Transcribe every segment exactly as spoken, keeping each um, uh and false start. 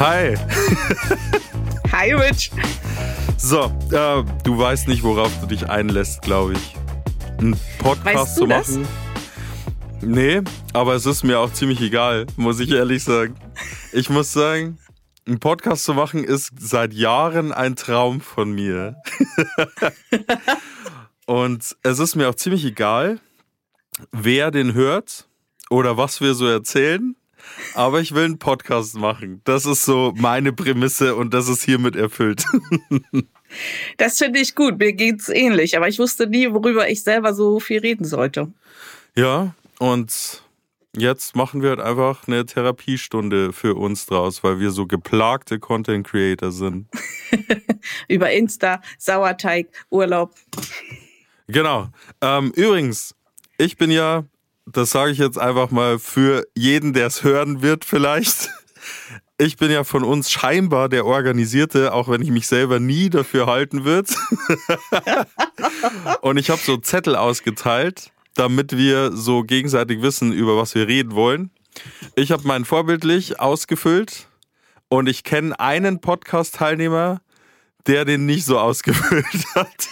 Hi. Hi, Rich. So, äh, du weißt nicht, worauf du dich einlässt, glaube ich. Einen Podcast Weißt du zu das? machen. Nee, aber es ist mir auch ziemlich egal, muss ich ehrlich sagen. Ich muss sagen, einen Podcast zu machen ist seit Jahren ein Traum von mir. Und es ist mir auch ziemlich egal, wer den hört oder was wir so erzählen. Aber ich will einen Podcast machen. Das ist so meine Prämisse und das ist hiermit erfüllt. Das finde ich gut. Mir geht's ähnlich. Aber ich wusste nie, worüber ich selber so viel reden sollte. Ja, und jetzt machen wir halt einfach eine Therapiestunde für uns draus, weil wir so geplagte Content Creator sind. Über Insta, Sauerteig, Urlaub. Genau. Ähm, übrigens, ich bin ja, das sage ich jetzt einfach mal für jeden, der es hören wird vielleicht, ich bin ja von uns scheinbar der Organisierte, auch wenn ich mich selber nie dafür halten würde. Und ich habe so Zettel ausgeteilt, damit wir so gegenseitig wissen, über was wir reden wollen. Ich habe meinen vorbildlich ausgefüllt und ich kenne einen Podcast-Teilnehmer, der den nicht so ausgefüllt hat.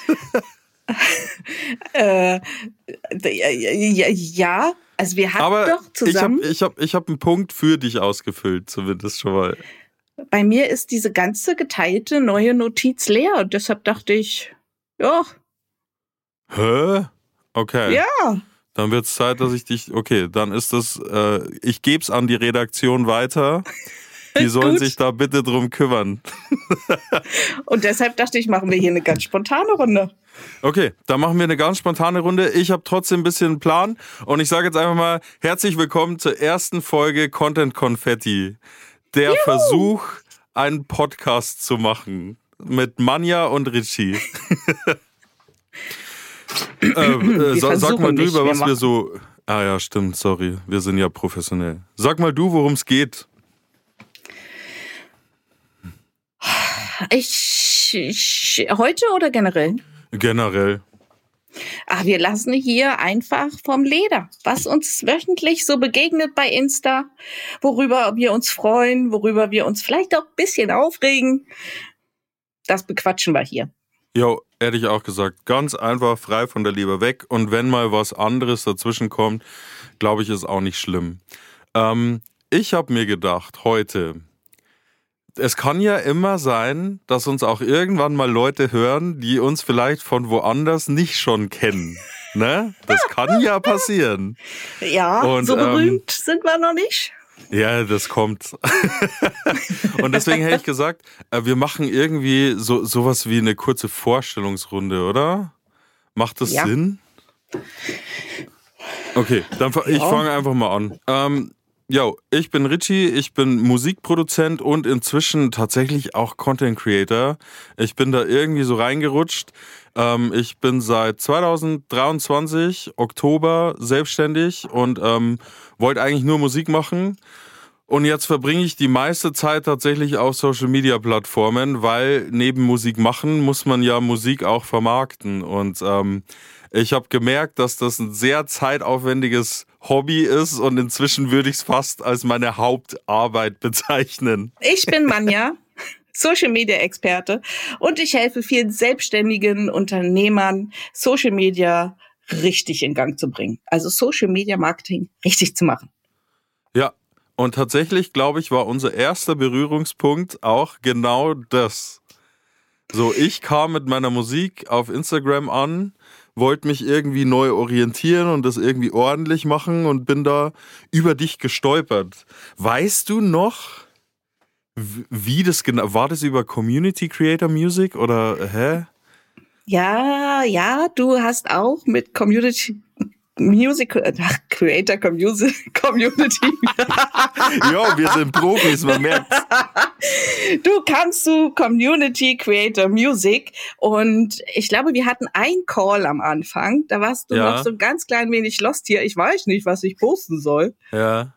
äh, ja, ja, also wir hatten Aber doch zusammen. ich habe ich hab, ich hab einen Punkt für dich ausgefüllt, zumindest schon mal. Bei mir ist diese ganze geteilte neue Notiz leer und deshalb dachte ich, ja. Hä? Okay. Ja. Dann wird es Zeit, dass ich dich. Okay, dann ist das. Äh, ich gebe es an die Redaktion weiter. Die sollen sich da bitte drum kümmern. Und deshalb dachte ich, machen wir hier eine ganz spontane Runde. Okay, dann machen wir eine ganz spontane Runde. Ich habe trotzdem ein bisschen einen Plan. Und ich sage jetzt einfach mal: Herzlich willkommen zur ersten Folge Content Konfetti. Der Juhu. Versuch, einen Podcast zu machen. Mit Manja und Richie. äh, äh, sa- sag mal du, über was wir, wir so. Ah ja, stimmt, sorry. Wir sind ja professionell. Sag mal du, worum es geht. Ich, ich. Heute oder generell? Generell. Ach, wir lassen hier einfach vom Leder, was uns wöchentlich so begegnet bei Insta, worüber wir uns freuen, worüber wir uns vielleicht auch ein bisschen aufregen. Das bequatschen wir hier. Jo, hätte ich auch gesagt. Ganz einfach, frei von der Leber weg. Und wenn mal was anderes dazwischen kommt, glaube ich, ist auch nicht schlimm. Ähm, ich habe mir gedacht, heute, es kann ja immer sein, dass uns auch irgendwann mal Leute hören, die uns vielleicht von woanders nicht schon kennen. Ne? Das kann ja passieren. Ja, und, so berühmt ähm, sind wir noch nicht. Ja, das kommt. Und deswegen hätte ich gesagt, wir machen irgendwie so sowas wie eine kurze Vorstellungsrunde, oder? Macht das ja. Sinn? Okay, dann ich ja. fange einfach mal an. Ähm, Jo, ich bin Richie, ich bin Musikproduzent und inzwischen tatsächlich auch Content Creator. Ich bin da irgendwie so reingerutscht. Ähm, ich bin seit zwanzig dreiundzwanzig, Oktober, selbstständig und ähm, wollte eigentlich nur Musik machen. Und jetzt verbringe ich die meiste Zeit tatsächlich auf Social-Media-Plattformen, weil neben Musik machen muss man ja Musik auch vermarkten. Und ähm, ich habe gemerkt, dass das ein sehr zeitaufwendiges Hobby ist und inzwischen würde ich es fast als meine Hauptarbeit bezeichnen. Ich bin Manja, Social-Media-Experte und ich helfe vielen selbstständigen Unternehmern, Social-Media richtig in Gang zu bringen. Also Social-Media-Marketing richtig zu machen. Ja, und tatsächlich, glaube ich, war unser erster Berührungspunkt auch genau das. So, ich kam mit meiner Musik auf Instagram an, wollte mich irgendwie neu orientieren und das irgendwie ordentlich machen und bin da über dich gestolpert. Weißt du noch, wie das genau, war das über Community Creator Music oder, hä? Ja, ja, du hast auch mit Community Music, ach, Creator Community. Ja, wir sind Profis, man merkt's. Du kannst zu Community Creator Music und ich glaube, wir hatten einen Call am Anfang. Da warst du ja. noch so ein ganz klein wenig lost hier. Ich weiß nicht, was ich posten soll. Ja.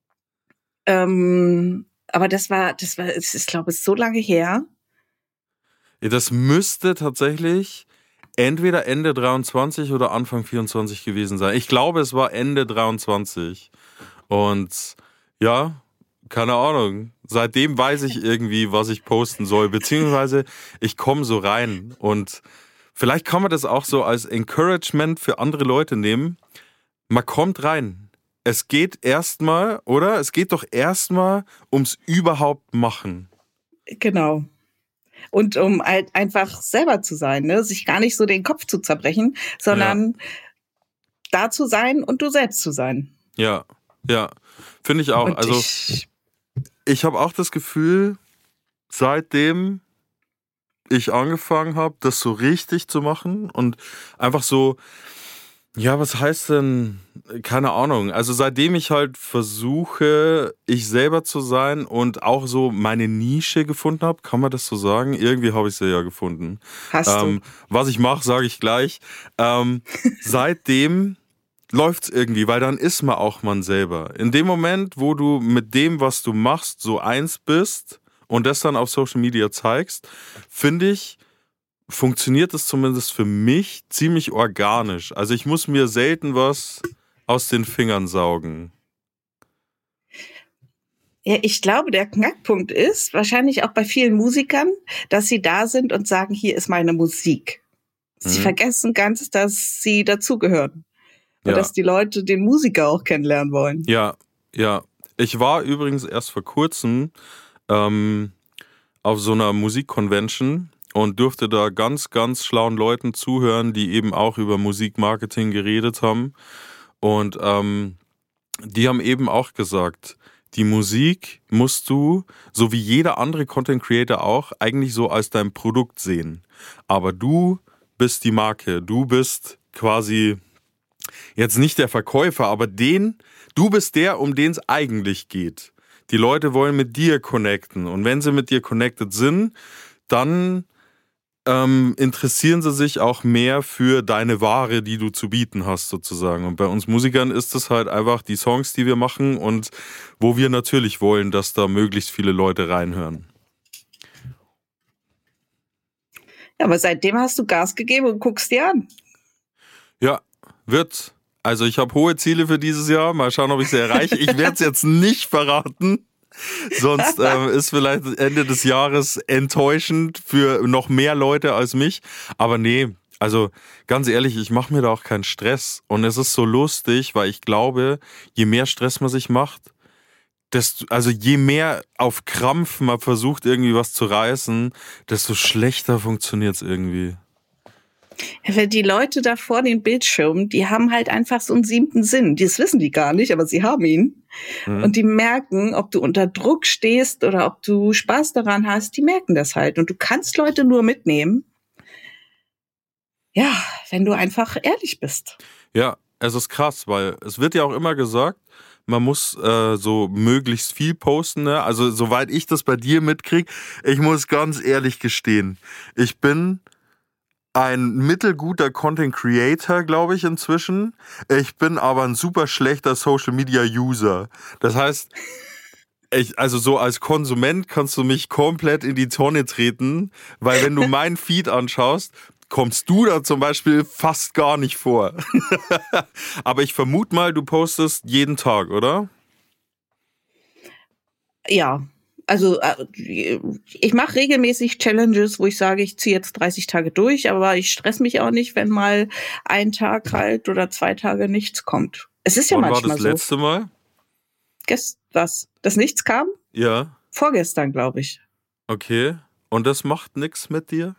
Ähm, aber das war, das war, es ist, glaube ich, so lange her. Ja, das müsste tatsächlich entweder Ende dreiundzwanzig oder Anfang vierundzwanzig gewesen sein. Ich glaube, es war Ende dreiundzwanzig. Und ja, keine Ahnung. Seitdem weiß ich irgendwie, was ich posten soll, beziehungsweise ich komme so rein und vielleicht kann man das auch so als Encouragement für andere Leute nehmen. Man kommt rein. Es geht erstmal, oder? Es geht doch erstmal ums überhaupt machen. Genau. Und um halt einfach selber zu sein, ne? Sich gar nicht so den Kopf zu zerbrechen, sondern ja. da zu sein und du selbst zu sein. Ja, ja. Finde ich auch. Und also ich, ich habe auch das Gefühl, seitdem ich angefangen habe, das so richtig zu machen und einfach so, ja, was heißt denn, keine Ahnung, also seitdem ich halt versuche, ich selber zu sein und auch so meine Nische gefunden habe, kann man das so sagen? Irgendwie habe ich sie ja gefunden. Hast ähm, du. Was ich mache, sage ich gleich. Ähm, seitdem läuft's irgendwie, weil dann ist man auch man selber. In dem Moment, wo du mit dem, was du machst, so eins bist und das dann auf Social Media zeigst, finde ich, funktioniert es zumindest für mich ziemlich organisch. Also ich muss mir selten was aus den Fingern saugen. Ja, ich glaube, der Knackpunkt ist, wahrscheinlich auch bei vielen Musikern, dass sie da sind und sagen, hier ist meine Musik. Sie mhm. vergessen ganz, dass sie dazugehören. Und ja. dass die Leute den Musiker auch kennenlernen wollen. Ja, ja. Ich war übrigens erst vor kurzem ähm, auf so einer Musikconvention und durfte da ganz, ganz schlauen Leuten zuhören, die eben auch über Musikmarketing geredet haben. Und ähm, die haben eben auch gesagt, die Musik musst du, so wie jeder andere Content Creator auch, eigentlich so als dein Produkt sehen. Aber du bist die Marke, du bist quasi jetzt nicht der Verkäufer, aber den, du bist der, um den es eigentlich geht. Die Leute wollen mit dir connecten und wenn sie mit dir connected sind, dann ähm, interessieren sie sich auch mehr für deine Ware, die du zu bieten hast sozusagen. Und bei uns Musikern ist es halt einfach die Songs, die wir machen und wo wir natürlich wollen, dass da möglichst viele Leute reinhören. Ja, aber seitdem hast du Gas gegeben und guckst dir an. Ja, wird. Also ich habe hohe Ziele für dieses Jahr. Mal schauen, ob ich sie erreiche. Ich werde es jetzt nicht verraten. Sonst ähm, ist vielleicht Ende des Jahres enttäuschend für noch mehr Leute als mich. Aber nee, also ganz ehrlich, ich mache mir da auch keinen Stress. Und es ist so lustig, weil ich glaube, je mehr Stress man sich macht, desto, also je mehr auf Krampf man versucht, irgendwie was zu reißen, desto schlechter funktioniert es irgendwie. Ja, die Leute da vor den Bildschirmen, die haben halt einfach so einen siebten Sinn. Das wissen die gar nicht, aber sie haben ihn. Mhm. Und die merken, ob du unter Druck stehst oder ob du Spaß daran hast, die merken das halt. Und du kannst Leute nur mitnehmen, ja, wenn du einfach ehrlich bist. Ja, es ist krass, weil es wird ja auch immer gesagt, man muss äh, so möglichst viel posten. Ne? Also soweit ich das bei dir mitkriege, ich muss ganz ehrlich gestehen, ich bin ein mittelguter Content Creator, glaube ich, inzwischen. Ich bin aber ein super schlechter Social Media User. Das heißt, ich, also so als Konsument kannst du mich komplett in die Tonne treten, weil wenn du meinen Feed anschaust, kommst du da zum Beispiel fast gar nicht vor. Aber ich vermute mal, du postest jeden Tag, oder? Ja. Also ich mache regelmäßig Challenges, wo ich sage, ich ziehe jetzt dreißig Tage durch, aber ich stress mich auch nicht, wenn mal ein Tag halt oder zwei Tage nichts kommt. Es ist ja Wann manchmal so. Wann war das letzte so. Mal? Gest was? Das nichts kam? Ja. Vorgestern, glaube ich. Okay. Und das macht nichts mit dir?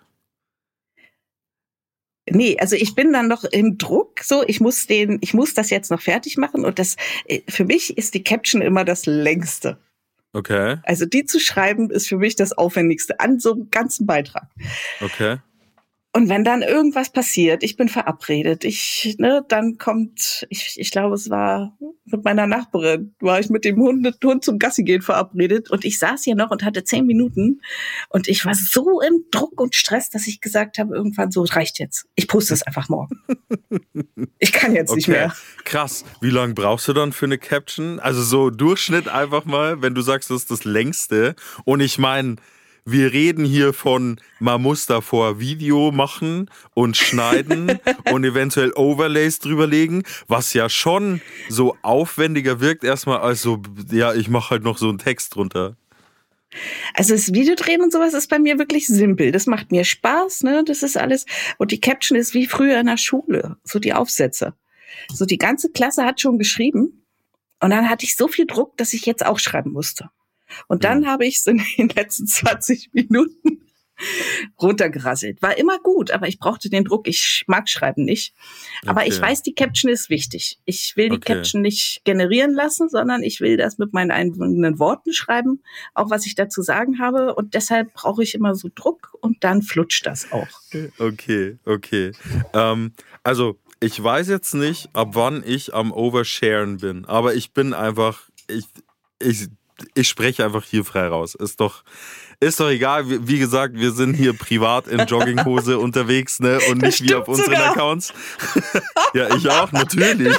Nee, also ich bin dann noch im Druck, so ich muss den, ich muss das jetzt noch fertig machen und das für mich ist die Caption immer das längste. Okay. Also die zu schreiben, ist für mich das Aufwendigste an so einem ganzen Beitrag. Okay. Und wenn dann irgendwas passiert, ich bin verabredet, ich, ne, dann kommt, ich, ich glaube, es war mit meiner Nachbarin, war ich mit dem Hund, Hund zum Gassi gehen verabredet und ich saß hier noch und hatte zehn Minuten und ich war so im Druck und Stress, dass ich gesagt habe, irgendwann so, reicht jetzt. Ich poste es einfach morgen. Ich kann jetzt okay. nicht mehr. Krass. Wie lange brauchst du dann für eine Caption? Also so Durchschnitt einfach mal, wenn du sagst, das ist das längste. Und ich meine, wir reden hier von, man muss davor Video machen und schneiden und eventuell Overlays drüberlegen, was ja schon so aufwendiger wirkt erstmal als so, ja, ich mache halt noch so einen Text drunter. Also das Videodrehen und sowas ist bei mir wirklich simpel. Das macht mir Spaß, ne? Das ist alles. Und die Caption ist wie früher in der Schule, so die Aufsätze. So die ganze Klasse hat schon geschrieben und dann hatte ich so viel Druck, dass ich jetzt auch schreiben musste. Und dann mhm. habe ich es in den letzten zwanzig Minuten runtergerasselt. War immer gut, aber ich brauchte den Druck. Ich mag Schreiben nicht. Aber okay. ich weiß, die Caption ist wichtig. Ich will die okay. Caption nicht generieren lassen, sondern ich will das mit meinen eigenen Worten schreiben, auch was ich dazu sagen habe. Und deshalb brauche ich immer so Druck und dann flutscht das auch. Okay, okay. Ähm, also ich weiß jetzt nicht, ab wann ich am Oversharen bin, aber ich bin einfach, ich, ich, ich spreche einfach hier frei raus. Ist doch Ist doch egal, wie, wie gesagt, wir sind hier privat in Jogginghose unterwegs, ne? Und nicht wie auf unseren sogar. Accounts. Ja, ich auch, natürlich.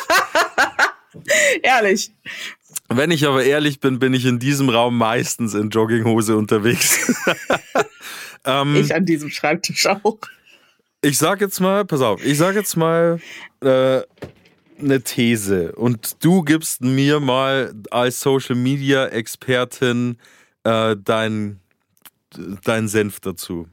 Ehrlich. Wenn ich aber ehrlich bin, bin ich in diesem Raum meistens in Jogginghose unterwegs. ähm, ich an diesem Schreibtisch auch. Ich sag jetzt mal, pass auf, ich sag jetzt mal äh, eine These. Und du gibst mir mal als Social-Media-Expertin äh, dein deinen Senf dazu.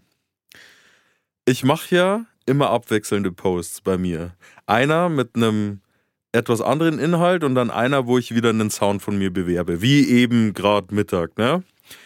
Ich mache ja immer abwechselnde Posts bei mir. Einer mit einem etwas anderen Inhalt und dann einer, wo ich wieder einen Sound von mir bewerbe. Wie eben gerade Mittag, ne?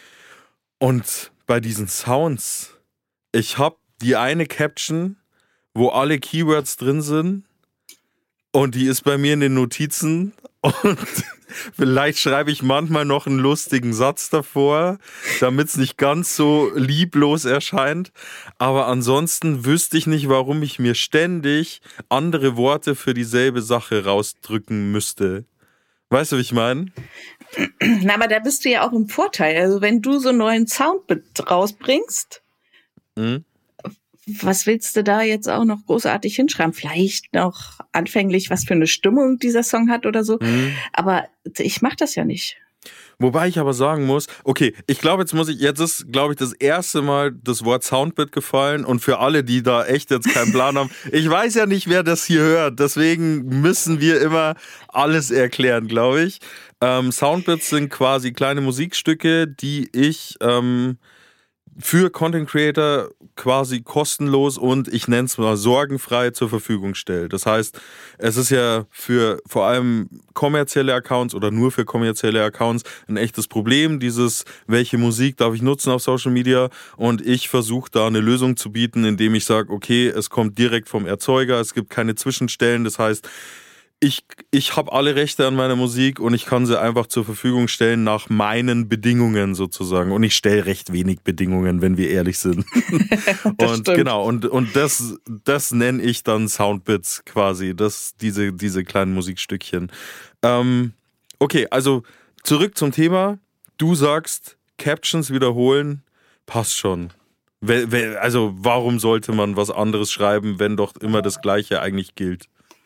Und bei diesen Sounds, ich habe die eine Caption, wo alle Keywords drin sind und die ist bei mir in den Notizen und vielleicht schreibe ich manchmal noch einen lustigen Satz davor, damit es nicht ganz so lieblos erscheint. Aber ansonsten wüsste ich nicht, warum ich mir ständig andere Worte für dieselbe Sache rausdrücken müsste. Weißt du, wie ich meine? Na, aber da bist du ja auch im Vorteil. Also wenn du so einen neuen Sound rausbringst, mhm. was willst du da jetzt auch noch großartig hinschreiben? Vielleicht noch anfänglich, was für eine Stimmung dieser Song hat oder so. Mhm. Aber ich mache das ja nicht. Wobei ich aber sagen muss, okay, ich glaube, jetzt muss ich, jetzt ist, glaube ich, das erste Mal das Wort Soundbit gefallen und für alle, die da echt jetzt keinen Plan haben, ich weiß ja nicht, wer das hier hört, deswegen müssen wir immer alles erklären, glaube ich. Ähm, Soundbits sind quasi kleine Musikstücke, die ich ähm, für Content Creator quasi kostenlos und ich nenne es mal sorgenfrei zur Verfügung stelle. Das heißt, es ist ja für vor allem kommerzielle Accounts oder nur für kommerzielle Accounts ein echtes Problem, dieses, welche Musik darf ich nutzen auf Social Media, und ich versuche da eine Lösung zu bieten, indem ich sage, okay, es kommt direkt vom Erzeuger, es gibt keine Zwischenstellen, das heißt, Ich, ich habe alle Rechte an meiner Musik und ich kann sie einfach zur Verfügung stellen nach meinen Bedingungen sozusagen. Und ich stelle recht wenig Bedingungen, wenn wir ehrlich sind. Und stimmt. genau, und, und das, das nenne ich dann Soundbits quasi, das, diese, diese kleinen Musikstückchen. Ähm, okay, also zurück zum Thema. Du sagst, Captions wiederholen, passt schon. Also warum sollte man was anderes schreiben, wenn doch immer das Gleiche eigentlich gilt?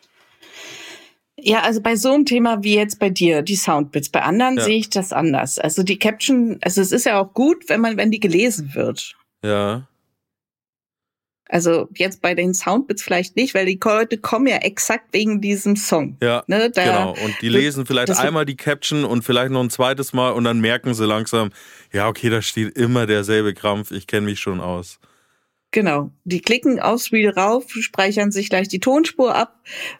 Ja, also bei so einem Thema wie jetzt bei dir, die Soundbits, bei anderen ja. sehe ich das anders. Also die Caption, also es ist ja auch gut, wenn man, wenn die gelesen wird. Ja. Also jetzt bei den Soundbits vielleicht nicht, weil die Leute kommen ja exakt wegen diesem Song. Ja, ne, da, genau. Und die lesen vielleicht einmal die Caption und vielleicht noch ein zweites Mal und dann merken sie langsam, ja okay, da steht immer derselbe Krampf, ich kenne mich schon aus. Genau, die klicken aufs Reel rauf, speichern sich gleich die Tonspur ab.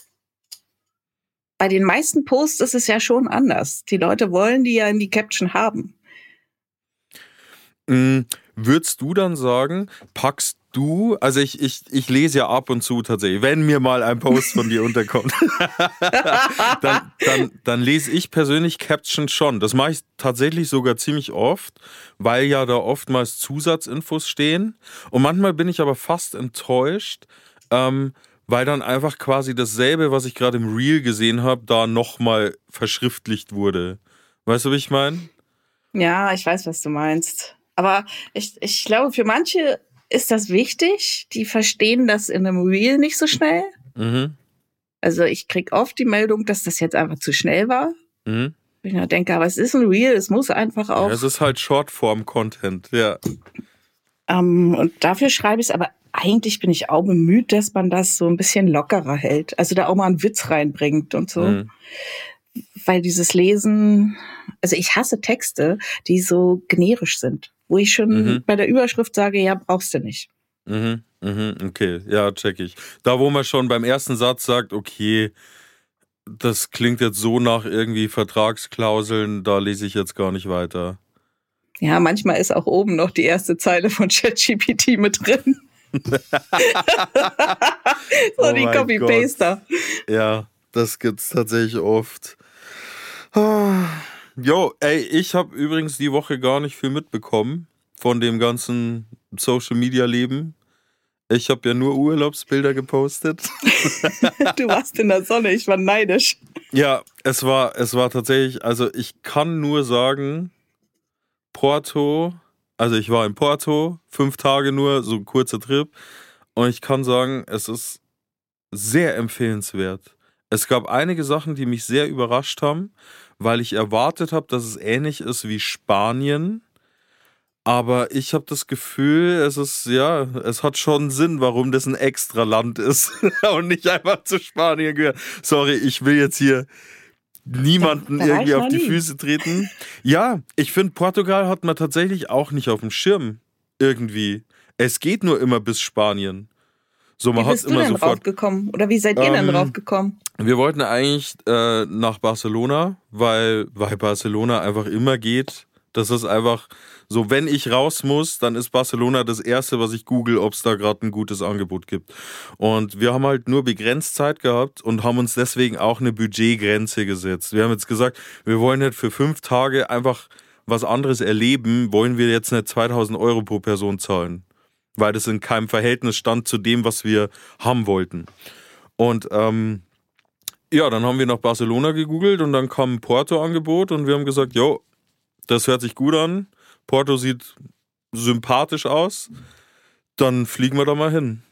Bei den meisten Posts ist es ja schon anders. Die Leute wollen die ja in die Caption haben. Mhm. Würdest du dann sagen, packst du, also ich, ich, ich lese ja ab und zu tatsächlich, wenn mir mal ein Post von dir unterkommt, dann, dann, dann lese ich persönlich Captions schon. Das mache ich tatsächlich sogar ziemlich oft, weil ja da oftmals Zusatzinfos stehen. Und manchmal bin ich aber fast enttäuscht, ähm, weil dann einfach quasi dasselbe, was ich gerade im Reel gesehen habe, da nochmal verschriftlicht wurde. Weißt du, wie ich meine? Ja, ich weiß, was du meinst. Aber ich, ich glaube, für manche ist das wichtig. Die verstehen das in einem Reel nicht so schnell. Mhm. Also ich kriege oft die Meldung, dass das jetzt einfach zu schnell war. Mhm. Ich denke, aber es ist ein Reel, es muss einfach auch... Ja, es ist halt Shortform-Content, ja. Ähm, und dafür schreibe ich es, aber eigentlich bin ich auch bemüht, dass man das so ein bisschen lockerer hält. Also da auch mal einen Witz reinbringt und so. Mhm. Weil dieses Lesen, also ich hasse Texte, die so generisch sind, wo ich schon Mhm. bei der Überschrift sage, ja, brauchst du nicht. Mhm. Mhm. Okay, ja, check ich. Da, wo man schon beim ersten Satz sagt, okay, das klingt jetzt so nach irgendwie Vertragsklauseln, da lese ich jetzt gar nicht weiter. Ja, manchmal ist auch oben noch die erste Zeile von ChatGPT mit drin. so Oh die mein Copy-Paster. Ja, das gibt's tatsächlich oft. Ah. Jo, ey, ich habe übrigens die Woche gar nicht viel mitbekommen von dem ganzen Social-Media-Leben. Ich habe ja nur Urlaubsbilder gepostet. Du warst in der Sonne, ich war neidisch. Ja, es war, es war tatsächlich, also ich kann nur sagen, Porto, also ich war in Porto, fünf Tage nur, so ein kurzer Trip. Und ich kann sagen, es ist sehr empfehlenswert. Es gab einige Sachen, die mich sehr überrascht haben, weil ich erwartet habe, dass es ähnlich ist wie Spanien. Aber ich habe das Gefühl, es ist, ja, es hat schon Sinn, warum das ein extra Land ist und nicht einfach zu Spanien gehört. Sorry, ich will jetzt hier niemanden Da- da war irgendwie ich auf noch die nie. Füße treten. Ja, ich finde, Portugal hat man tatsächlich auch nicht auf dem Schirm. Irgendwie. Es geht nur immer bis Spanien. So, man Wie hat bist du immer denn sofort. draufgekommen? Oder wie seid ihr denn Ähm, draufgekommen? Wir wollten eigentlich äh, nach Barcelona, weil, weil Barcelona einfach immer geht. Das ist einfach so, wenn ich raus muss, dann ist Barcelona das Erste, was ich google, ob es da gerade ein gutes Angebot gibt. Und wir haben halt nur begrenzt Zeit gehabt und haben uns deswegen auch eine Budgetgrenze gesetzt. Wir haben jetzt gesagt, wir wollen nicht für fünf Tage einfach was anderes erleben, wollen wir jetzt nicht zweitausend Euro pro Person zahlen. Weil das in keinem Verhältnis stand zu dem, was wir haben wollten. Und ähm, ja, dann haben wir nach Barcelona gegoogelt und dann kam ein Porto-Angebot und wir haben gesagt, jo, das hört sich gut an. Porto sieht sympathisch aus. Dann fliegen wir da mal hin.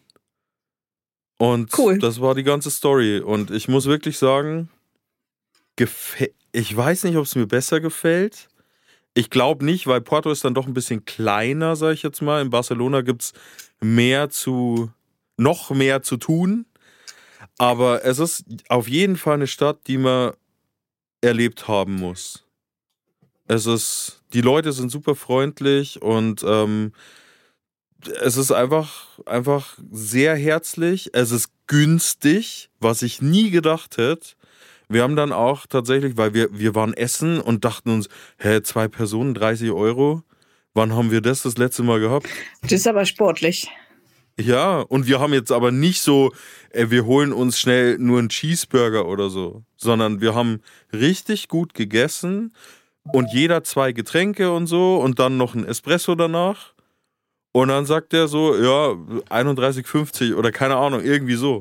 Und Cool. das war die ganze Story. Und ich muss wirklich sagen, gefä- ich weiß nicht, ob es mir besser gefällt. Ich glaube nicht, weil Porto ist dann doch ein bisschen kleiner, sage ich jetzt mal. In Barcelona gibt es mehr zu, noch mehr zu tun. Aber es ist auf jeden Fall eine Stadt, die man erlebt haben muss. Es ist, die Leute sind super freundlich und ähm, es ist einfach, einfach sehr herzlich. Es ist günstig, was ich nie gedacht hätte. Wir haben dann auch tatsächlich, weil wir, wir waren essen und dachten uns, hä, zwei Personen, dreißig Euro? Wann haben wir das das letzte Mal gehabt? Das ist aber sportlich. Ja, und wir haben jetzt aber nicht so, äh, wir holen uns schnell nur einen Cheeseburger oder so, sondern wir haben richtig gut gegessen und jeder zwei Getränke und so und dann noch ein Espresso danach. Und dann sagt er so, ja, einunddreißig fünfzig oder keine Ahnung, irgendwie so.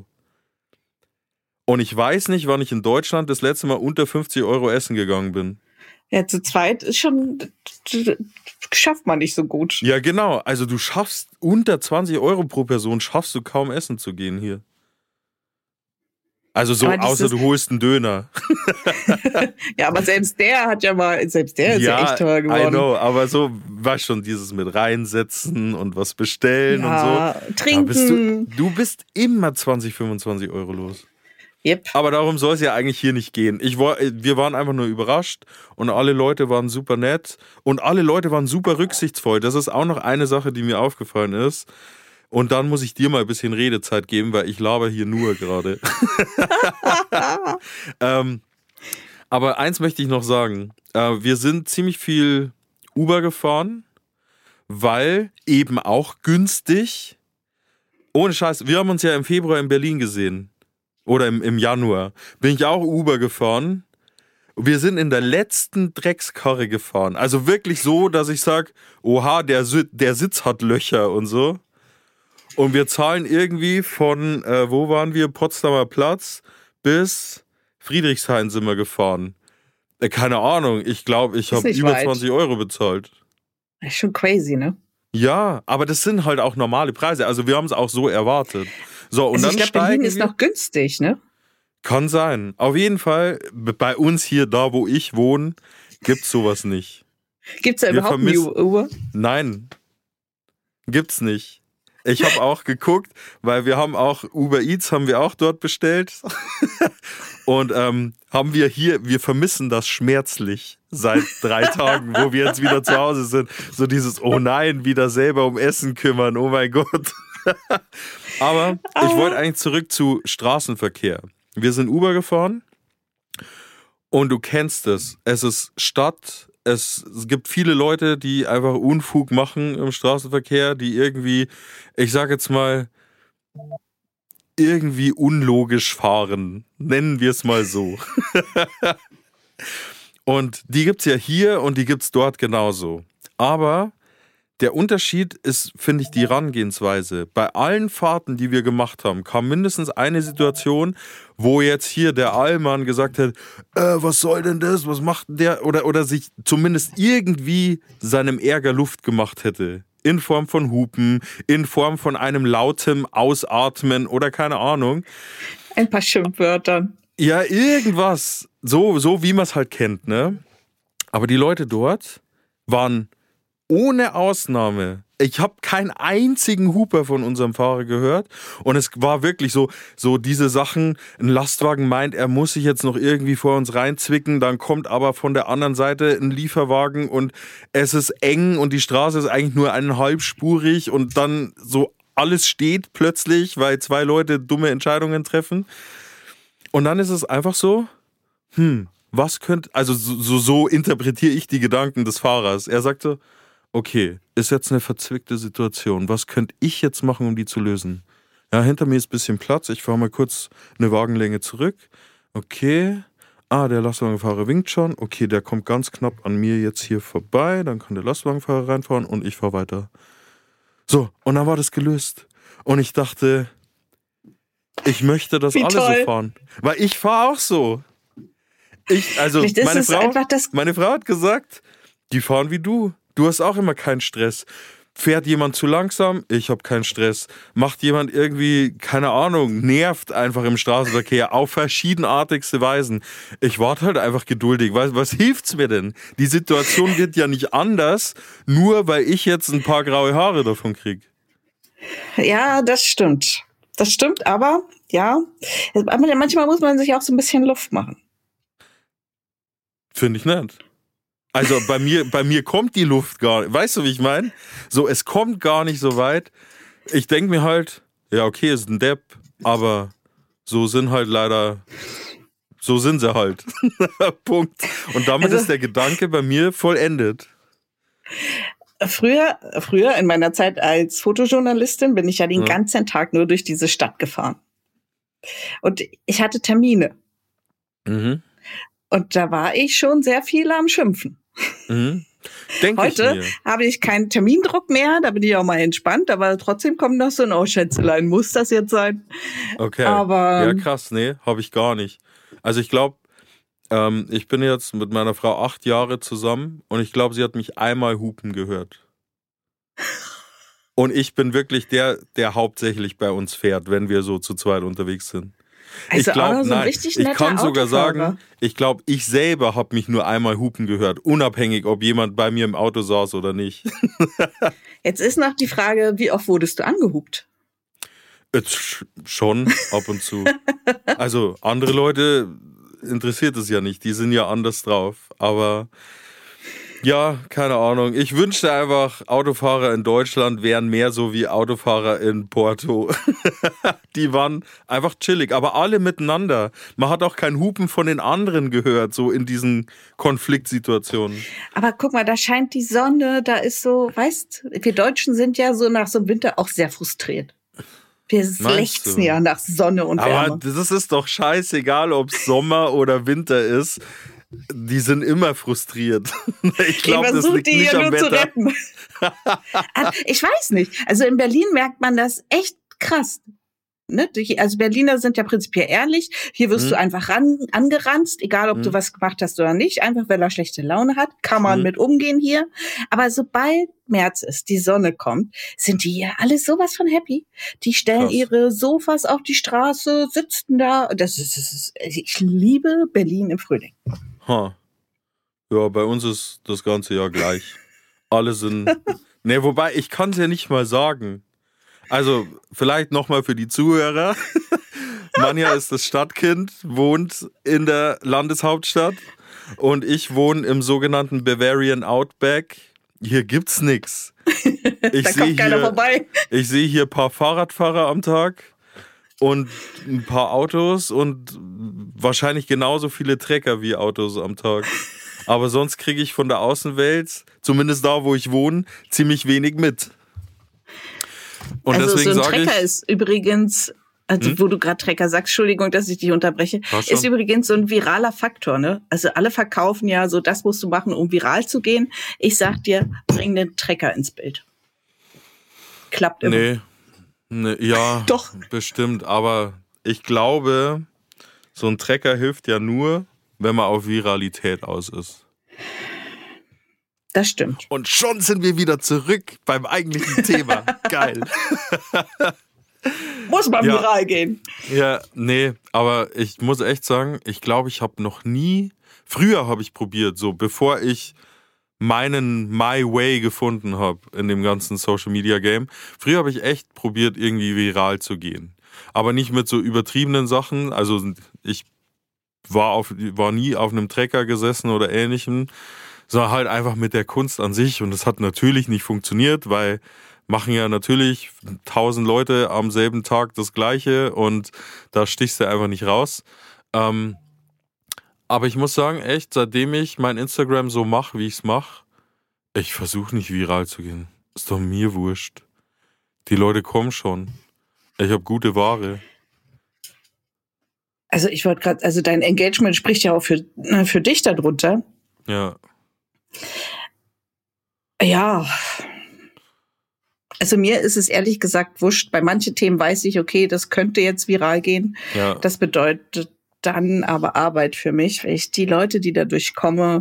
Und ich weiß nicht, wann ich in Deutschland das letzte Mal unter fünfzig Euro essen gegangen bin. Ja, zu zweit ist schon, schafft man nicht so gut. Ja, genau. Also du schaffst unter zwanzig Euro pro Person, schaffst du kaum essen zu gehen hier. Also so, Aber dieses- außer du holst einen Döner. Ja, aber selbst der hat ja mal, selbst der ist ja, echt teuer geworden. I know, aber so, weißt schon, dieses mit reinsetzen und was bestellen Ja, und so. Da trinken. bist du, du bist immer zwanzig, fünfundzwanzig Euro los. Yep. Aber darum soll es ja eigentlich hier nicht gehen. Ich war, wir waren einfach nur überrascht und alle Leute waren super nett und alle Leute waren super rücksichtsvoll. Das ist auch noch eine Sache, die mir aufgefallen ist. Und dann muss ich dir mal ein bisschen Redezeit geben, weil ich laber hier nur gerade. ähm, aber eins möchte ich noch sagen. Äh, wir sind ziemlich viel Uber gefahren, weil eben auch günstig. Ohne Scheiß, wir haben uns ja im Februar in Berlin gesehen. Oder im, im Januar. Bin ich auch Uber gefahren. Wir sind in der letzten Dreckskarre gefahren. Also wirklich so, dass ich sage, oha, der, der Sitz hat Löcher und so. Und wir zahlen irgendwie von, äh, wo waren wir, Potsdamer Platz bis Friedrichshain sind wir gefahren. Äh, keine Ahnung, ich glaube, ich Ist habe nicht über weit. zwanzig Euro bezahlt. Das ist schon crazy, ne? Ja, aber das sind halt auch normale Preise. Also wir haben es auch so erwartet. So, und Also dann ich glaube, steigen Berlin ist wir. noch günstig, ne? Kann sein. Auf jeden Fall, bei uns hier, da wo ich wohne, gibt's sowas nicht. Gibt's da Wir überhaupt vermissen- New Uber? Nein. Gibt's nicht. Ich habe auch geguckt, weil wir haben auch Uber Eats haben wir auch dort bestellt und ähm, haben wir hier, wir vermissen das schmerzlich seit drei Tagen, wo wir jetzt wieder zu Hause sind. So dieses, oh nein, wieder selber um Essen kümmern, oh mein Gott. Aber ich wollte eigentlich zurück zu Straßenverkehr. Wir sind Uber gefahren und du kennst es. Es ist Stadt. Es gibt viele Leute, die einfach Unfug machen im Straßenverkehr, die irgendwie, ich sag jetzt mal, irgendwie unlogisch fahren. Nennen wir es mal so. Und die gibt's ja hier und die gibt's dort genauso. Aber der Unterschied ist, finde ich, die Herangehensweise. Bei allen Fahrten, die wir gemacht haben, kam mindestens eine Situation, wo jetzt hier der Allmann gesagt hat, äh, was soll denn das, was macht denn der? Oder, oder sich zumindest irgendwie seinem Ärger Luft gemacht hätte. In Form von Hupen, in Form von einem lauten Ausatmen oder keine Ahnung. Ein paar Schimpfwörtern. Ja, irgendwas. So, so wie man es halt kennt, ne? Aber die Leute dort waren ohne Ausnahme. Ich habe keinen einzigen Huper von unserem Fahrer gehört. Und es war wirklich so, so diese Sachen, ein Lastwagen meint, er muss sich jetzt noch irgendwie vor uns reinzwicken, dann kommt aber von der anderen Seite ein Lieferwagen und es ist eng und die Straße ist eigentlich nur eineinhalbspurig und dann so alles steht plötzlich, weil zwei Leute dumme Entscheidungen treffen. Und dann ist es einfach so, hm, was könnte, also so, so, so interpretiere ich die Gedanken des Fahrers. Er sagte, okay, ist jetzt eine verzwickte Situation. Was könnte ich jetzt machen, um die zu lösen? Ja, hinter mir ist ein bisschen Platz. Ich fahre mal kurz eine Wagenlänge zurück. Okay. Ah, der Lastwagenfahrer winkt schon. Okay, der kommt ganz knapp an mir jetzt hier vorbei. Dann kann der Lastwagenfahrer reinfahren und ich fahre weiter. So, und dann war das gelöst. Und ich dachte, ich möchte, dass Wie alle toll. so fahren. Weil ich fahre auch so. Ich, also Vielleicht ist meine es Frau, einfach das- meine Frau hat gesagt, die fahren wie du. Du hast auch immer keinen Stress. Fährt jemand zu langsam? Ich habe keinen Stress. Macht jemand irgendwie, keine Ahnung, nervt einfach im Straßenverkehr auf verschiedenartigste Weisen. Ich warte halt einfach geduldig. Was, was hilft's mir denn? Die Situation wird ja nicht anders, nur weil ich jetzt ein paar graue Haare davon kriege. Ja, das stimmt. Das stimmt, aber ja, aber manchmal muss man sich auch so ein bisschen Luft machen. Finde ich nett. Also bei mir, bei mir kommt die Luft gar nicht. Weißt du, wie ich meine? So, es kommt gar nicht so weit. Ich denke mir halt, ja, okay, ist ein Depp, aber so sind halt leider, so sind sie halt. Punkt. Und damit Also, ist der Gedanke bei mir vollendet. Früher, früher in meiner Zeit als Fotojournalistin bin ich ja den Ja. ganzen Tag nur durch diese Stadt gefahren. Und ich hatte Termine. Mhm. Und da war ich schon sehr viel am Schimpfen. Mhm. Denke ich Heute mir. habe ich keinen Termindruck mehr, da bin ich auch mal entspannt, aber trotzdem kommt noch so ein, oh Schätzelein, muss das jetzt sein? Okay. Aber Ja, krass, nee, habe ich gar nicht. Also ich glaube, ähm, ich bin jetzt mit meiner Frau acht Jahre zusammen und ich glaube, sie hat mich einmal hupen gehört. Und ich bin wirklich der, der hauptsächlich bei uns fährt, wenn wir so zu zweit unterwegs sind. also ich glaube, auch noch so ein nein, richtig ich netter kann sogar Autofahrer. sagen, ich glaube, ich selber habe mich nur einmal hupen gehört, unabhängig, ob jemand bei mir im Auto saß oder nicht. Jetzt ist noch die Frage, wie oft wurdest du angehupt? Jetzt sch- schon ab und zu. Also andere Leute interessiert es ja nicht, die sind ja anders drauf. Aber ja, keine Ahnung. Ich wünschte einfach, Autofahrer in Deutschland wären mehr so wie Autofahrer in Porto. Die waren einfach chillig, aber alle miteinander. Man hat auch kein Hupen von den anderen gehört, so in diesen Konfliktsituationen. Aber guck mal, da scheint die Sonne, da ist so, weißt, wir Deutschen sind ja so nach so einem Winter auch sehr frustriert. Wir lechzen du? ja nach Sonne und Aber Wärme. das ist doch scheißegal, ob es Sommer oder Winter ist. Die sind immer frustriert. Ich glaube, ich das versuche liegt die nicht hier am nur zu Wetter. retten. Ah, ich weiß nicht. Also in Berlin merkt man das echt krass. Ne? Die- Also Berliner sind ja prinzipiell ehrlich. Hier wirst Mhm. du einfach ran, angeranzt, egal ob Mhm. du was gemacht hast oder nicht. Einfach weil er schlechte Laune hat. Kann man Mhm. mit umgehen hier. Aber sobald März ist, die Sonne kommt, sind die hier alle sowas von happy. Die stellen Krass. ihre Sofas auf die Straße, sitzen da. Das ist, das ist, ich liebe Berlin im Frühling. Ha. Ja, bei uns ist das ganze Jahr gleich. Alle sind Nee, wobei, ich kann es ja nicht mal sagen. Also, vielleicht nochmal für die Zuhörer. Manja ist das Stadtkind, wohnt in der Landeshauptstadt und ich wohne im sogenannten Bavarian Outback. Hier gibt's nix. Ich da kommt keiner hier, vorbei. Ich sehe hier ein paar Fahrradfahrer am Tag und ein paar Autos und wahrscheinlich genauso viele Trecker wie Autos am Tag. Aber sonst kriege ich von der Außenwelt, zumindest da, wo ich wohne, ziemlich wenig mit. Und also deswegen so ein sage Trecker ich, ist übrigens, also Hm? wo du gerade Trecker sagst, Entschuldigung, dass ich dich unterbreche, War schon. ist übrigens so ein viraler Faktor, ne? Also alle verkaufen ja so, das musst du machen, um viral zu gehen. Ich sag dir, bring den Trecker ins Bild. Klappt immer. Nee, nee, ja, Doch. bestimmt. Aber ich glaube, so ein Trecker hilft ja nur, wenn man auf Viralität aus ist. Das stimmt. Und schon sind wir wieder zurück beim eigentlichen Thema. Geil. Muss man Ja. viral gehen. Ja, nee, aber ich muss echt sagen, ich glaube, ich habe noch nie, früher habe ich probiert, so bevor ich meinen My Way gefunden habe in dem ganzen Social Media Game. Früher habe ich echt probiert, irgendwie viral zu gehen. Aber nicht mit so übertriebenen Sachen. Also ich war, auf, war nie auf einem Trecker gesessen oder ähnlichem, sondern halt einfach mit der Kunst an sich. Und das hat natürlich nicht funktioniert, weil machen ja natürlich tausend Leute am selben Tag das Gleiche und da stichst du einfach nicht raus. Ähm, aber ich muss sagen, echt, seitdem ich mein Instagram so mache, wie ich es mache, ich versuche nicht viral zu gehen. Ist doch mir wurscht. Die Leute kommen schon. Ich habe gute Ware. Also ich wollte gerade, also dein Engagement spricht ja auch für, für dich darunter. Ja. Ja. Also mir ist es ehrlich gesagt wurscht. Bei manchen Themen weiß ich, okay, das könnte jetzt viral gehen. Ja. Das bedeutet dann aber Arbeit für mich, weil ich die Leute, die dadurch komme,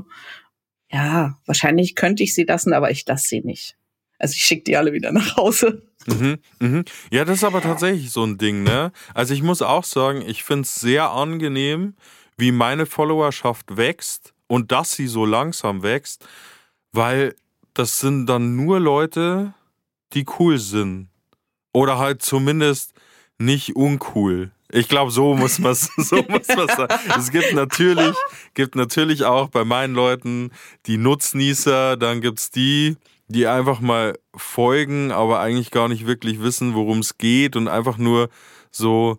ja, wahrscheinlich könnte ich sie lassen, aber ich lasse sie nicht. Also ich schicke die alle wieder nach Hause. Mhm, mhm. Ja, das ist aber tatsächlich so ein Ding, ne? Also ich muss auch sagen, ich finde es sehr angenehm, wie meine Followerschaft wächst und dass sie so langsam wächst, weil das sind dann nur Leute, die cool sind. Oder halt zumindest nicht uncool. Ich glaube, so muss man es so muss man sagen. Es gibt natürlich, gibt natürlich auch bei meinen Leuten die Nutznießer, dann gibt's die, die einfach mal folgen, aber eigentlich gar nicht wirklich wissen, worum es geht und einfach nur so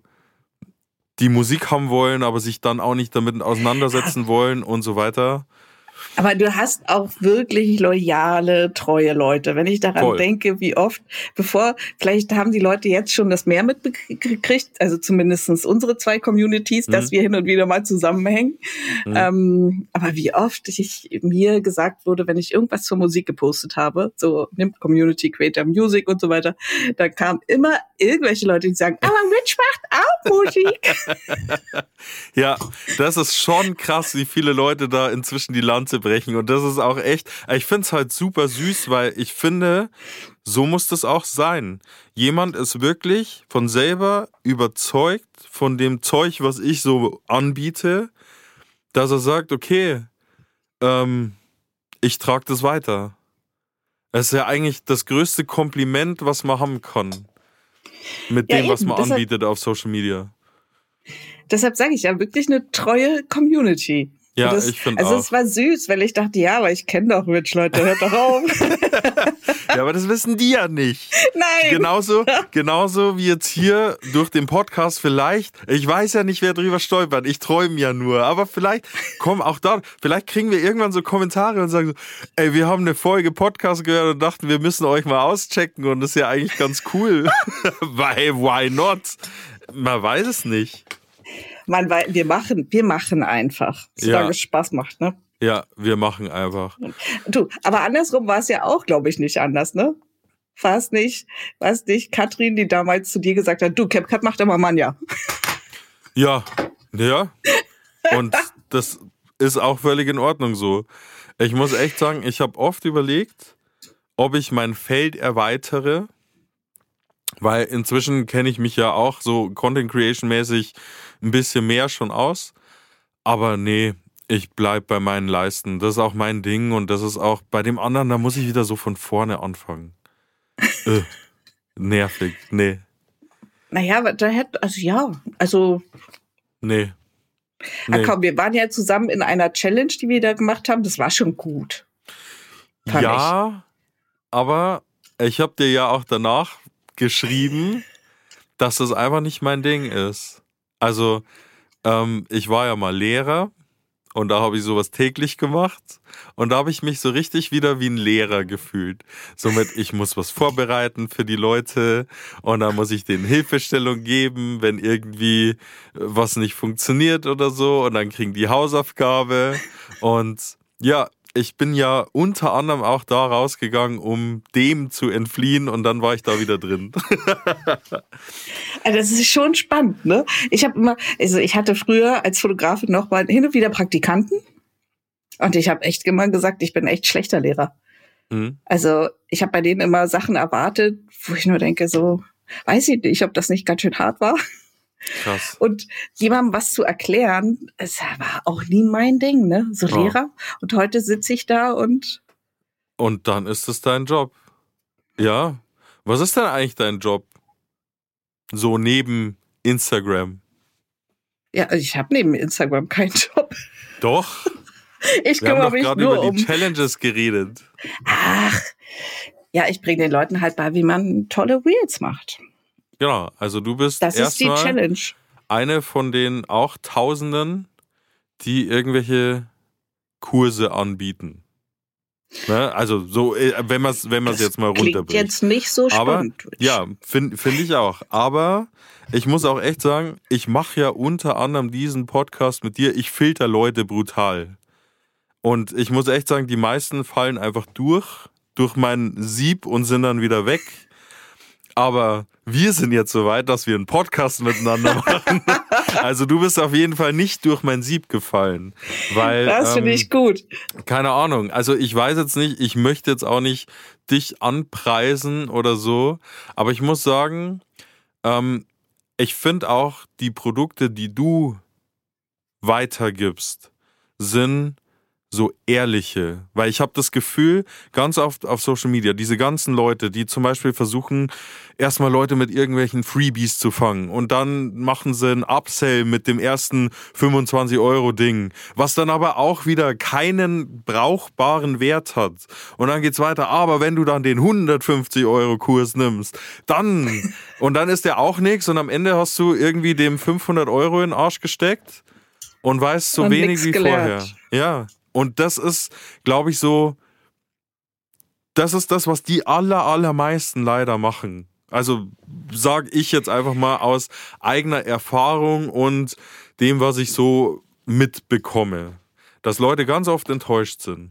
die Musik haben wollen, aber sich dann auch nicht damit auseinandersetzen wollen und so weiter. Aber du hast auch wirklich loyale, treue Leute. Wenn ich daran Voll. denke, wie oft, bevor, vielleicht haben die Leute jetzt schon das mehr mitgekriegt, also zumindestens unsere zwei Communities, Mhm. dass wir hin und wieder mal zusammenhängen. Mhm. Ähm, aber wie oft ich, mir gesagt wurde, wenn ich irgendwas zur Musik gepostet habe, so nimmt Community Creator Music und so weiter, da kamen immer irgendwelche Leute, die sagen, aber Rich macht auch Musik. Ja, das ist schon krass, wie viele Leute da inzwischen die Lanze brechen. Und das ist auch echt, ich finde es halt super süß, weil ich finde, so muss das auch sein. Jemand ist wirklich von selber überzeugt von dem Zeug, was ich so anbiete, dass er sagt, okay, ähm, ich trage das weiter. Das ist ja eigentlich das größte Kompliment, was man haben kann. Mit Ja, dem, was eben. man Deshalb- anbietet auf Social Media. Deshalb sage ich ja wirklich eine treue Community. Ja, das, ich finde Also auch. es war süß, weil ich dachte, ja, aber ich kenne doch Rich, Leute, hört doch auf. Ja, aber das wissen die ja nicht. Nein. Genauso, genauso wie jetzt hier durch den Podcast vielleicht, ich weiß ja nicht, wer drüber stolpert, ich träume ja nur, aber vielleicht, komm, auch da, vielleicht kriegen wir irgendwann so Kommentare und sagen so, ey, wir haben eine Folge Podcast gehört und dachten, wir müssen euch mal auschecken und das ist ja eigentlich ganz cool. Weil, why not? Man weiß es nicht. Man, weil wir machen, wir machen einfach, solange Ja. es Spaß macht, ne? Ja, wir machen einfach. Du, aber andersrum war es ja auch, glaube ich, nicht anders, ne? War es nicht, war es nicht Katrin, die damals zu dir gesagt hat, du, CapCut macht immer Manja. Ja, ja. Und das ist auch völlig in Ordnung so. Ich muss echt sagen, ich habe oft überlegt, ob ich mein Feld erweitere, weil inzwischen kenne ich mich ja auch so Content Creation mäßig ein bisschen mehr schon aus. Aber nee, Ich bleib bei meinen Leisten. Das ist auch mein Ding und das ist auch bei dem anderen, da muss ich wieder so von vorne anfangen. äh, nervig, nee. Naja, da hätte, also ja, also. Nee. nee. Ah, komm, wir waren ja zusammen in einer Challenge, die wir da gemacht haben. Das war schon gut. Ja, ich. aber ich habe dir ja auch danach geschrieben, dass das einfach nicht mein Ding ist. Also, ähm, ich war ja mal Lehrer und da habe ich sowas täglich gemacht und da habe ich mich so richtig wieder wie ein Lehrer gefühlt. Somit, ich muss was vorbereiten für die Leute und dann muss ich denen Hilfestellung geben, wenn irgendwie was nicht funktioniert oder so und dann kriegen die Hausaufgabe und ja, ich bin ja unter anderem auch da rausgegangen, um dem zu entfliehen und dann war ich da wieder drin. Also das ist schon spannend, ne? Ich habe immer, also ich hatte früher als Fotografin noch mal hin und wieder Praktikanten und ich habe echt immer gesagt, ich bin ein echt schlechter Lehrer. Mhm. Also ich habe bei denen immer Sachen erwartet, wo ich nur denke, so, weiß ich nicht, ob das nicht ganz schön hart war. Krass. Und jemandem was zu erklären, es war auch nie mein Ding, ne? So Ja. Lehrer. Und heute sitze ich da und... Und dann ist es dein Job. Ja. Was ist denn eigentlich dein Job? So neben Instagram. Ja, also ich habe neben Instagram keinen Job. Doch. Ich Wir haben kümmere doch mich gerade nur über die um... Challenges geredet. Ach, ja, ich bringe den Leuten halt bei, wie man tolle Reels macht. Genau, also du bist Das ist die Challenge. Eine von den auch Tausenden, die irgendwelche Kurse anbieten. Ne? Also so, wenn man es wenn man's jetzt mal runterbricht. Klingt jetzt nicht so spannend. Aber, ja, finde find ich auch. Aber ich muss auch echt sagen, ich mache ja unter anderem diesen Podcast mit dir. Ich filter Leute brutal. Und ich muss echt sagen, die meisten fallen einfach durch, durch mein Sieb und sind dann wieder weg. Aber wir sind jetzt so weit, dass wir einen Podcast miteinander machen. Also du bist auf jeden Fall nicht durch mein Sieb gefallen. Weil, das finde ähm, ich gut. Keine Ahnung. Also ich weiß jetzt nicht, ich möchte jetzt auch nicht dich anpreisen oder so. Aber ich muss sagen, ähm, ich finde auch, die Produkte, die du weitergibst, sind so ehrliche, weil ich habe das Gefühl, ganz oft auf Social Media, diese ganzen Leute, die zum Beispiel versuchen, erstmal Leute mit irgendwelchen Freebies zu fangen und dann machen sie einen Upsell mit dem ersten fünfundzwanzig Euro Ding, was dann aber auch wieder keinen brauchbaren Wert hat. Und dann geht's weiter, aber wenn du dann den hundertfünfzig Euro Kurs nimmst, dann, und dann ist der auch nichts und am Ende hast du irgendwie dem fünfhundert Euro in den Arsch gesteckt und weißt so und wenig wie gelernt. vorher. Ja. Und das ist, glaube ich, so, das ist das, was die aller, allermeisten leider machen. Also sage ich jetzt einfach mal aus eigener Erfahrung und dem, was ich so mitbekomme, dass Leute ganz oft enttäuscht sind.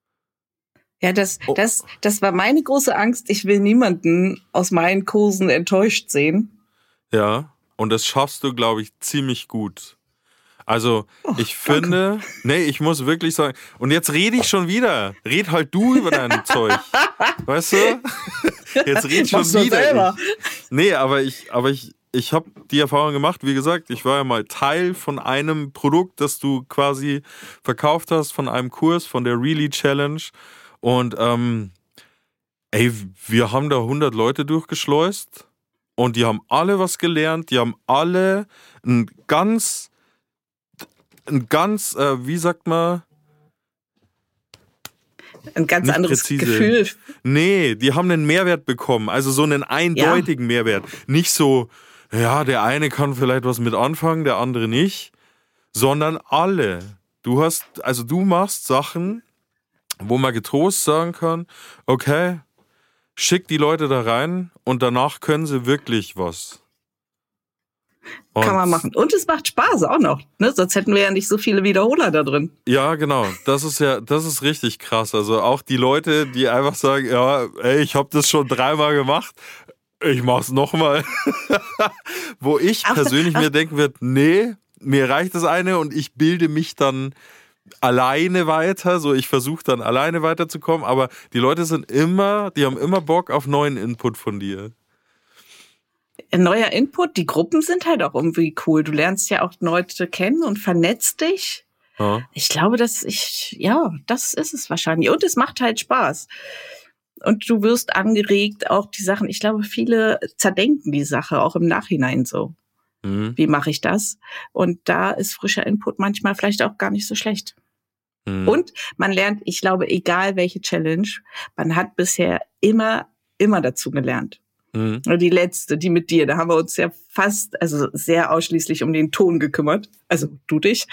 Ja, das, das, das war meine große Angst. Ich will niemanden aus meinen Kursen enttäuscht sehen. Ja, und das schaffst du, glaube ich, ziemlich gut. Also, oh, ich finde, danke. nee, ich muss wirklich sagen, und jetzt rede ich schon wieder. Red halt du über dein Zeug. Weißt du? Jetzt red schon Machst wieder. Du selber. Ich. Nee, aber ich, aber ich, ich habe die Erfahrung gemacht, wie gesagt, ich war ja mal Teil von einem Produkt, das du quasi verkauft hast, von einem Kurs, von der Really Challenge. Und, ähm, ey, wir haben da hundert Leute durchgeschleust und die haben alle was gelernt, die haben alle ein ganz Ein ganz, äh, wie sagt man? Ein ganz Nicht anderes präzise. Gefühl. Nee, die haben einen Mehrwert bekommen, also so einen eindeutigen ja. Mehrwert. Nicht so, ja, der eine kann vielleicht was mit anfangen, der andere nicht, sondern alle. Du hast, also du machst Sachen, wo man getrost sagen kann, okay, schick die Leute da rein und danach können sie wirklich was. Und kann man machen. Und es macht Spaß auch noch, ne? Sonst hätten wir ja nicht so viele Wiederholer da drin. Ja, genau. Das ist ja, das ist richtig krass. Also auch die Leute, die einfach sagen, ja, ey, ich habe das schon dreimal gemacht, ich mach's nochmal. Wo ich ach, persönlich ach. mir denken würde, nee, mir reicht das eine und ich bilde mich dann alleine weiter. So, ich versuche dann alleine weiterzukommen. Aber die Leute sind immer, die haben immer Bock auf neuen Input von dir. Ein neuer Input, die Gruppen sind halt auch irgendwie cool. Du lernst ja auch Leute kennen und vernetzt dich. Ja. Ich glaube, dass ich, ja, das ist es wahrscheinlich. Und es macht halt Spaß. Und du wirst angeregt, auch die Sachen, ich glaube, viele zerdenken die Sache auch im Nachhinein so. Mhm. Wie mache ich das? Und da ist frischer Input manchmal vielleicht auch gar nicht so schlecht. Mhm. Und man lernt, ich glaube, egal welche Challenge, man hat bisher immer, immer dazu gelernt. Mhm. Die letzte, die mit dir, da haben wir uns ja fast, also sehr ausschließlich um den Ton gekümmert. Also du dich.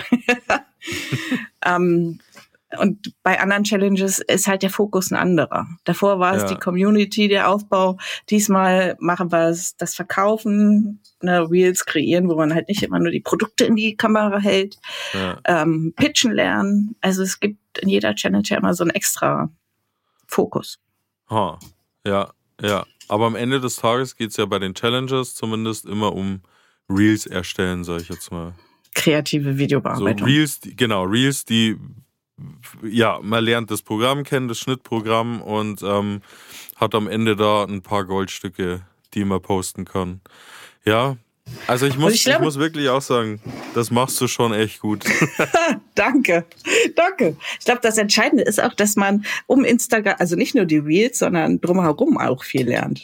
ähm, und bei anderen Challenges ist halt der Fokus ein anderer. Davor war es Ja. die Community, der Aufbau. Diesmal machen wir es das Verkaufen, ne, Reels kreieren, wo man halt nicht immer nur die Produkte in die Kamera hält. Ja. Ähm, pitchen lernen. Also es gibt in jeder Challenge ja immer so einen extra Fokus. Ha. Ja, ja. Aber am Ende des Tages geht es ja bei den Challenges zumindest immer um Reels erstellen, sag ich jetzt mal. Kreative So Videobearbeitung. Reels, die, genau, Reels, die, ja, man lernt das Programm kennen, das Schnittprogramm und ähm, hat am Ende da ein paar Goldstücke, die man posten kann. Ja, also ich muss, ich glaube- ich muss wirklich auch sagen, das machst du schon echt gut. Danke, danke. Ich glaube, das Entscheidende ist auch, dass man um Instagram, also nicht nur die Reels, sondern drumherum auch viel lernt.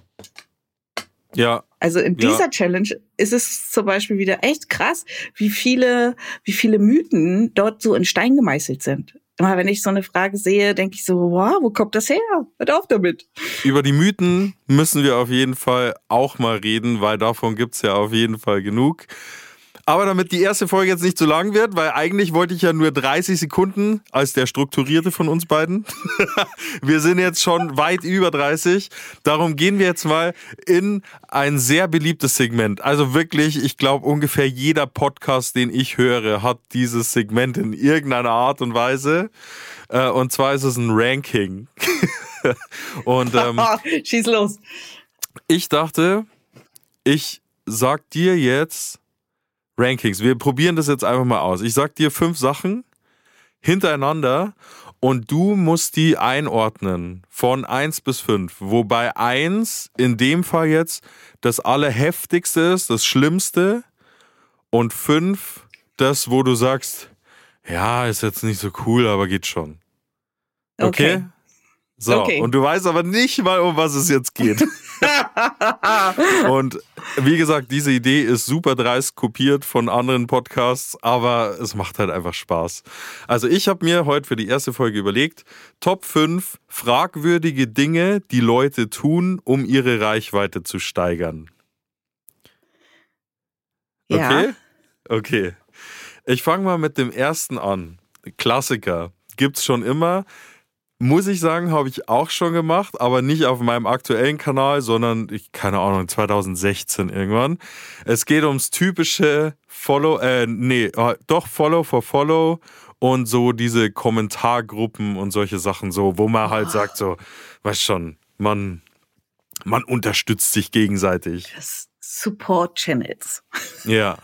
Ja, Also in Ja. dieser Challenge ist es zum Beispiel wieder echt krass, wie viele, wie viele Mythen dort so in Stein gemeißelt sind. Immer wenn ich so eine Frage sehe, denke ich so, wow, wo kommt das her? Hört auf damit. über die Mythen müssen wir auf jeden Fall auch mal reden, weil davon gibt's ja auf jeden Fall genug. Aber damit die erste Folge jetzt nicht zu lang wird, weil eigentlich wollte ich ja nur dreißig Sekunden als der Strukturierte von uns beiden. Wir sind jetzt schon weit über dreißig. Darum gehen wir jetzt mal in ein sehr beliebtes Segment. Also wirklich, ich glaube, ungefähr jeder Podcast, den ich höre, hat dieses Segment in irgendeiner Art und Weise. Äh, Und zwar ist es ein Ranking. Und ähm, Schieß los. ich dachte, ich sag dir jetzt Rankings. Wir probieren das jetzt einfach mal aus. Ich sag dir fünf Sachen hintereinander und du musst die einordnen von eins bis fünf. Wobei eins in dem Fall jetzt das Allerheftigste ist, das Schlimmste und fünf das, wo du sagst, ja, ist jetzt nicht so cool, aber geht schon. Okay? Okay. So, Okay. und du weißt aber nicht mal, um was es jetzt geht. Und wie gesagt, diese Idee ist super dreist kopiert von anderen Podcasts, aber es macht halt einfach Spaß. Also ich habe mir heute für die erste Folge überlegt, Top fünf fragwürdige Dinge, die Leute tun, um ihre Reichweite zu steigern. Ja. Okay? Okay. Ich fange mal mit dem ersten an. Klassiker. Gibt's schon immer. Muss ich sagen, habe ich auch schon gemacht, aber nicht auf meinem aktuellen Kanal, sondern, ich keine Ahnung, zwanzig sechzehn irgendwann. Es geht ums typische Follow, äh, nee, doch Follow for Follow und so diese Kommentargruppen und solche Sachen so, wo man halt sagt so, weißt schon, man, man unterstützt sich gegenseitig. Support Channels. Ja.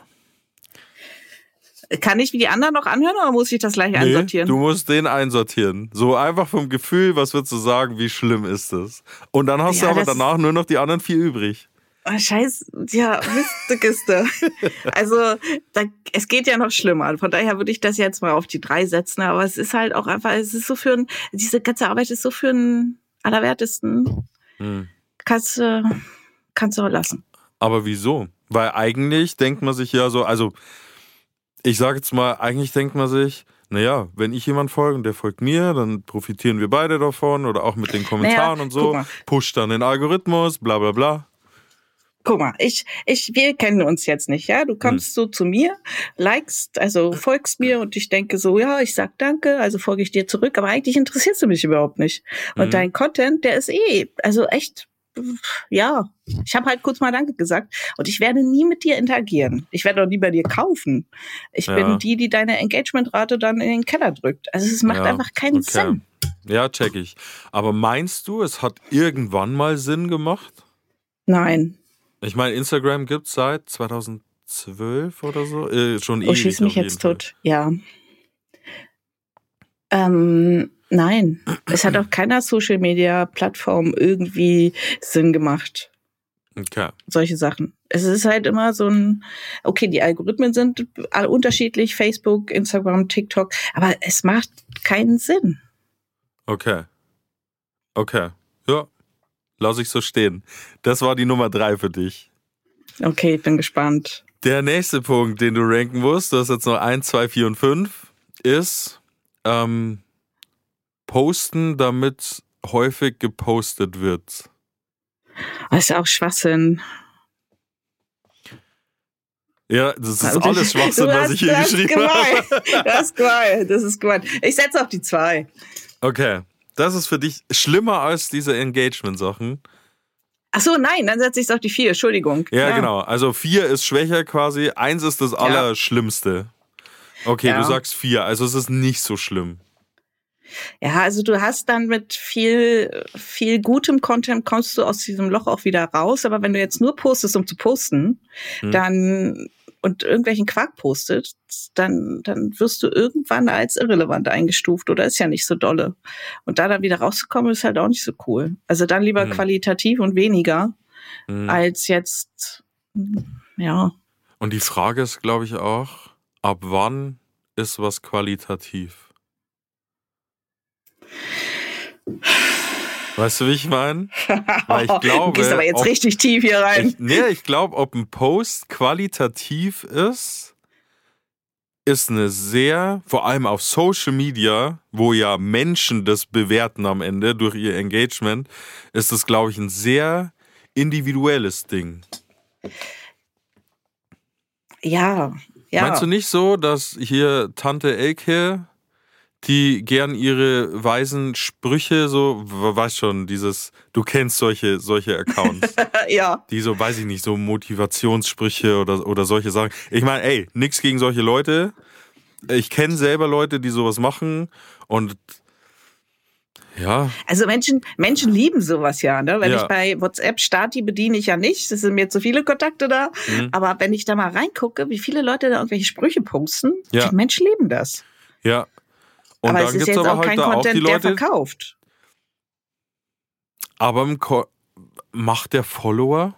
Kann ich wie die anderen noch anhören oder muss ich das gleich Nee, einsortieren? du musst den einsortieren. So einfach vom Gefühl, was würdest du sagen, wie schlimm ist das? Und dann hast Ja, du aber das- danach nur noch die anderen vier übrig. Oh, Scheiß, ja, Mistekiste. Also, da, es geht ja noch schlimmer. Von daher würde ich das jetzt mal auf die drei setzen. Aber es ist halt auch einfach, es ist so für ein, diese ganze Arbeit ist so für einen Allerwertesten. Hm. Kannst du, kannst du auch lassen. Aber wieso? Weil eigentlich denkt man sich ja so, also ich sage jetzt mal, eigentlich denkt man sich, naja, wenn ich jemand folge und der folgt mir, dann profitieren wir beide davon oder auch mit den Kommentaren Naja, und guck so, mal. pusht dann den Algorithmus, bla bla bla. Guck mal, ich, ich, wir kennen uns jetzt nicht, ja? Du kommst so zu mir, likest, also folgst mir und ich denke so, ja, ich sag danke, also folge ich dir zurück, aber eigentlich interessierst du mich überhaupt nicht. Und Mhm. dein Content, der ist eh, also echt, ja, ich habe halt kurz mal Danke gesagt und ich werde nie mit dir interagieren. Ich werde auch nie bei dir kaufen. Ich Ja. bin die, die deine Engagementrate dann in den Keller drückt. Also es macht Ja, einfach keinen okay. Sinn. Ja, check ich. Aber meinst du, es hat irgendwann mal Sinn gemacht? Nein. Ich meine, Instagram gibt's seit zweitausendzwölf oder so. Äh, schon Oh, ewig schieß mich auf jeden jetzt Fall. tot. Ja. Ähm, nein. Es hat auf keiner Social-Media-Plattform irgendwie Sinn gemacht. Okay. Solche Sachen. Es ist halt immer so ein, okay, die Algorithmen sind alle unterschiedlich, Facebook, Instagram, TikTok, aber es macht keinen Sinn. Okay. Okay. Ja, lass ich so stehen. Das war die Nummer drei für dich. Okay, ich bin gespannt. Der nächste Punkt, den du ranken musst, du hast jetzt noch eins, zwei, vier und fünf, ist ähm, posten, damit häufig gepostet wird. Das ist auch Schwachsinn. Ja, das ist also, alles Schwachsinn, was ich hier geschrieben habe. Das ist gemein, das ist gemein. Ich setze auf die zwei. Okay, das ist für dich schlimmer als diese Engagement-Sachen. Ach so, nein, dann setze ich es auf die vier, Entschuldigung. Ja, ja, genau. Also vier ist schwächer quasi, eins ist das Allerschlimmste. Okay, ja. Du sagst vier, also es ist nicht so schlimm. Ja, also du hast dann mit viel, viel gutem Content kommst du aus diesem Loch auch wieder raus. Aber wenn du jetzt nur postest, um zu posten, hm. dann und irgendwelchen Quark postet, dann, dann wirst du irgendwann als irrelevant eingestuft oder ist ja nicht so dolle. Und da dann wieder rauszukommen, ist halt auch nicht so cool. Also dann lieber hm. qualitativ und weniger hm. als jetzt, ja. Und die Frage ist, glaube ich, auch, ab wann ist was qualitativ? Weißt du, wie ich meine? Weil ich glaube, du gehst aber jetzt ob, richtig tief hier rein. Ich, nee, ich glaube, ob ein Post qualitativ ist, ist eine sehr, vor allem auf Social Media, wo ja Menschen das bewerten am Ende durch ihr Engagement, ist das, glaube ich, ein sehr individuelles Ding. Ja, ja. Meinst du nicht so, dass hier Tante Elke, die gern ihre weisen Sprüche so, weißt schon, dieses, du kennst solche, solche Accounts. Ja. Die so, weiß ich nicht, so Motivationssprüche oder, oder solche Sachen. Ich meine, ey, nix gegen solche Leute. Ich kenne selber Leute, die sowas machen und ja. Also Menschen, Menschen lieben sowas ja, ne? Wenn ja. ich bei WhatsApp Stati bediene ich ja nicht, es sind mir zu viele Kontakte da. Mhm. Aber wenn ich da mal reingucke, wie viele Leute da irgendwelche Sprüche posten, ja. die Menschen lieben das. Ja. Und aber dann es ist gibt's jetzt aber auch halt kein da Content, auch die Leute, der verkauft. Aber im Ko- macht der Follower?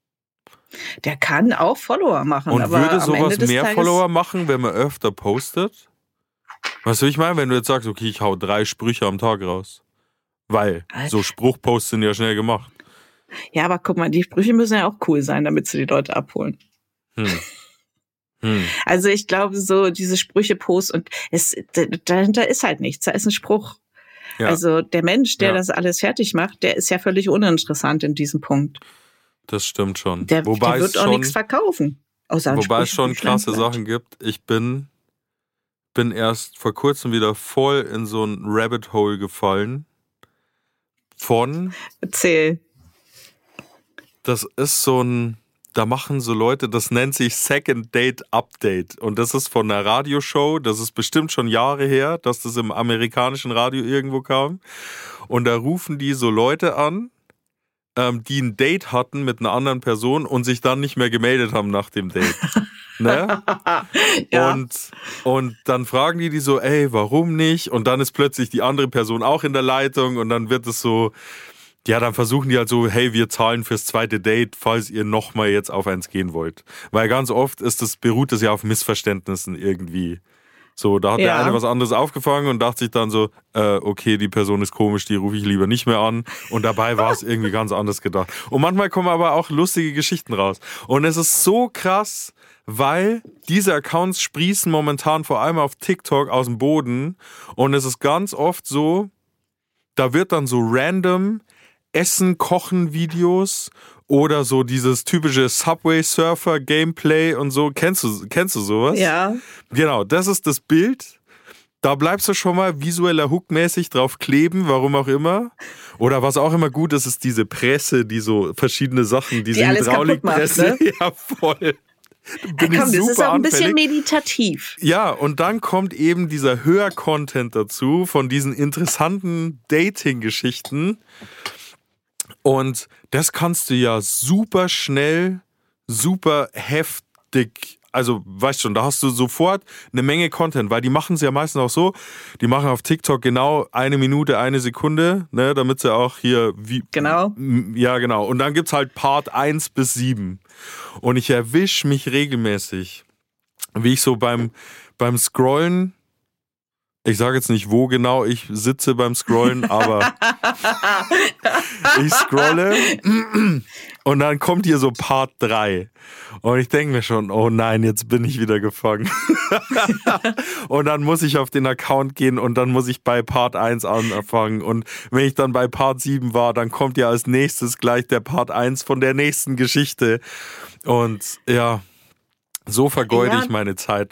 Der kann auch Follower machen. Und aber würde sowas am Ende mehr Tages Follower machen, wenn man öfter postet? Weißt du, wie ich meine? Wenn du jetzt sagst, okay, ich hau drei Sprüche am Tag raus. Weil so Spruchposts sind ja schnell gemacht. Ja, aber guck mal, die Sprüche müssen ja auch cool sein, damit sie die Leute abholen. Hm. Hm. Also ich glaube, so diese Sprüche-Posts und es, dahinter ist halt nichts. Da ist ein Spruch. Ja. Also der Mensch, der ja. das alles fertig macht, der ist ja völlig uninteressant in diesem Punkt. Das stimmt schon. Der, wobei der wird es auch schon, nichts verkaufen. Außer wobei es schon klasse Sachen gibt. Ich bin, bin erst vor kurzem wieder voll in so ein Rabbit Hole gefallen. Von... Erzähl. Das ist so ein... Da machen so Leute, das nennt sich Second Date Update. Und das ist von einer Radioshow, das ist bestimmt schon Jahre her, dass das im amerikanischen Radio irgendwo kam. Und da rufen die so Leute an, ähm, die ein Date hatten mit einer anderen Person und sich dann nicht mehr gemeldet haben nach dem Date. Ne? Ja. Und, und dann fragen die die so, ey, warum nicht? Und dann ist plötzlich die andere Person auch in der Leitung und dann wird es so... Ja, dann versuchen die halt so, hey, wir zahlen fürs zweite Date, falls ihr nochmal jetzt auf eins gehen wollt. Weil ganz oft ist das, beruht das ja auf Missverständnissen irgendwie. So, da hat ja. der eine was anderes aufgefangen und dachte sich dann so, äh, okay, die Person ist komisch, die rufe ich lieber nicht mehr an. Und dabei war es irgendwie ganz anders gedacht. Und manchmal kommen aber auch lustige Geschichten raus. Und es ist so krass, weil diese Accounts sprießen momentan vor allem auf TikTok aus dem Boden. Und es ist ganz oft so, da wird dann so random Essen, Kochen Videos oder so dieses typische Subway Surfer Gameplay und so. Kennst du, kennst du sowas? Ja. Genau, das ist das Bild. Da bleibst du schon mal visueller Hook-mäßig drauf kleben, warum auch immer. Oder was auch immer gut ist, ist diese Presse, die so verschiedene Sachen, diese die Hydraulikpresse. Ne? Ja, voll. Bin ja, komm, das ist auch ein bisschen meditativ. Ja, und dann kommt eben dieser Hör-Content dazu von diesen interessanten Dating-Geschichten. Und das kannst du ja super schnell, super heftig also weißt schon, da hast du sofort eine Menge Content, weil die machen es ja meistens auch so, die machen auf TikTok genau eine Minute, eine Sekunde, ne, damit sie auch hier, wie, Genau. Ja, genau. Und dann gibt's halt Part eins bis sieben. Und ich erwische mich regelmäßig, wie ich so beim, beim Scrollen, ich sage jetzt nicht, wo genau ich sitze beim Scrollen, aber ich scrolle und dann kommt hier so Part drei. Und ich denke mir schon, oh nein, jetzt bin ich wieder gefangen. Und dann muss ich auf den Account gehen und dann muss ich bei Part eins anfangen. Und wenn ich dann bei Part sieben war, dann kommt ja als nächstes gleich der Part eins von der nächsten Geschichte. Und ja, so vergeude ja. ich meine Zeit.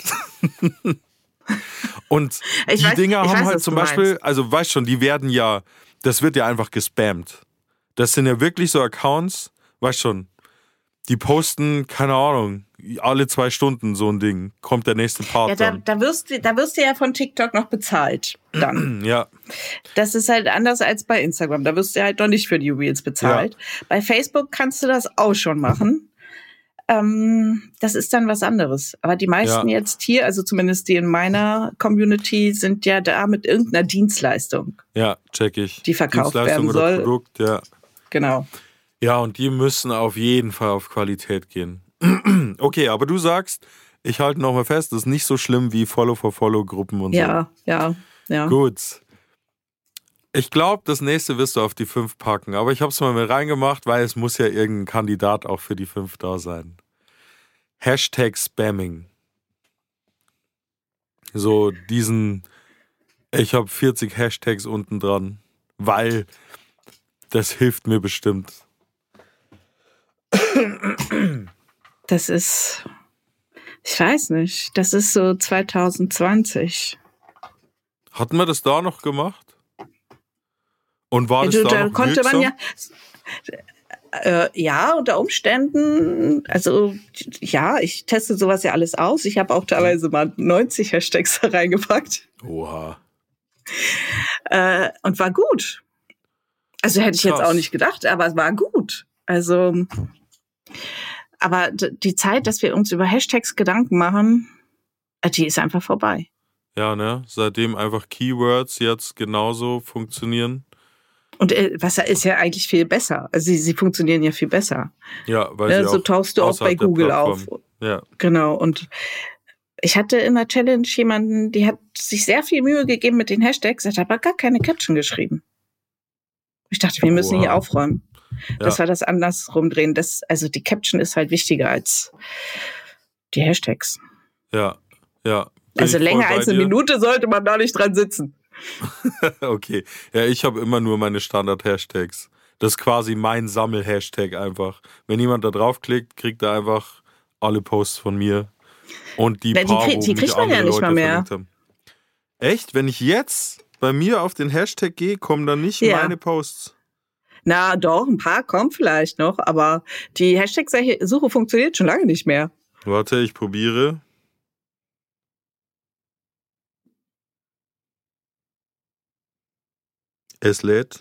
Und ich die weiß, Dinger haben weiß, halt zum Beispiel, meinst. also weißt schon, die werden ja, das wird ja einfach gespammt. Das sind ja wirklich so Accounts, weißt schon, die posten, keine Ahnung, alle zwei Stunden so ein Ding, kommt der nächste Part ja, da, dann. Da wirst, du, da wirst du ja von TikTok noch bezahlt dann. Ja. Das ist halt anders als bei Instagram, da wirst du halt noch nicht für die Reels bezahlt. Ja. Bei Facebook kannst du das auch schon machen. Ähm, das ist dann was anderes. Aber die meisten ja. jetzt hier, also zumindest die in meiner Community, sind ja da mit irgendeiner Dienstleistung. Ja, check ich. Die verkauft Dienstleistung werden soll. Oder Produkt, ja. Genau. Ja, und die müssen auf jeden Fall auf Qualität gehen. Okay, aber du sagst, ich halte nochmal fest, das ist nicht so schlimm wie Follow-for-Follow-Gruppen und ja, so. Ja, ja, ja. Gut. Ich glaube, das nächste wirst du auf die fünf packen, aber ich habe es mal mit reingemacht, weil es muss ja irgendein Kandidat auch für die fünf da sein. Hashtag Spamming. So diesen, ich habe vierzig Hashtags unten dran, weil das hilft mir bestimmt. Das ist, ich weiß nicht, das ist so zwanzig zwanzig. Hatten wir das da noch gemacht? Und war ja, das du, da, da noch konnte wirksam? man ja, äh, ja, unter Umständen, also ja, ich teste sowas ja alles aus. Ich habe auch teilweise mal neunzig Hashtags da reingepackt. Oha. Äh, und war gut. Also hätte ich Krass. jetzt auch nicht gedacht, aber es war gut. Also, aber die Zeit, dass wir uns über Hashtags Gedanken machen, die ist einfach vorbei. Ja, ne? Seitdem einfach Keywords jetzt genauso funktionieren. Und äh, was ist ja eigentlich viel besser. Also sie, sie funktionieren ja viel besser. Ja, weil ja, sie so auch tauchst du auch bei Google auf. Ja. Genau. Und ich hatte in der Challenge jemanden, die hat sich sehr viel Mühe gegeben mit den Hashtags, hat aber gar keine Caption geschrieben. Ich dachte, wir müssen wow. hier aufräumen. Ja. Das war das andersrum drehen. Das, also die Caption ist halt wichtiger als die Hashtags. Ja, ja. Bin also länger als eine dir. Minute sollte man da nicht dran sitzen. Okay. Ja, ich habe immer nur meine Standard-Hashtags. Das ist quasi mein Sammel-Hashtag einfach. Wenn jemand da draufklickt, kriegt er einfach alle Posts von mir. Und die ja, paar, die, krieg, die wo kriegt man ja nicht Leute mal mehr. Haben. Echt? Wenn ich jetzt bei mir auf den Hashtag gehe, kommen dann nicht ja. meine Posts? Na doch, ein paar kommen vielleicht noch, aber die Hashtag-Suche funktioniert schon lange nicht mehr. Warte, ich probiere. Es lädt.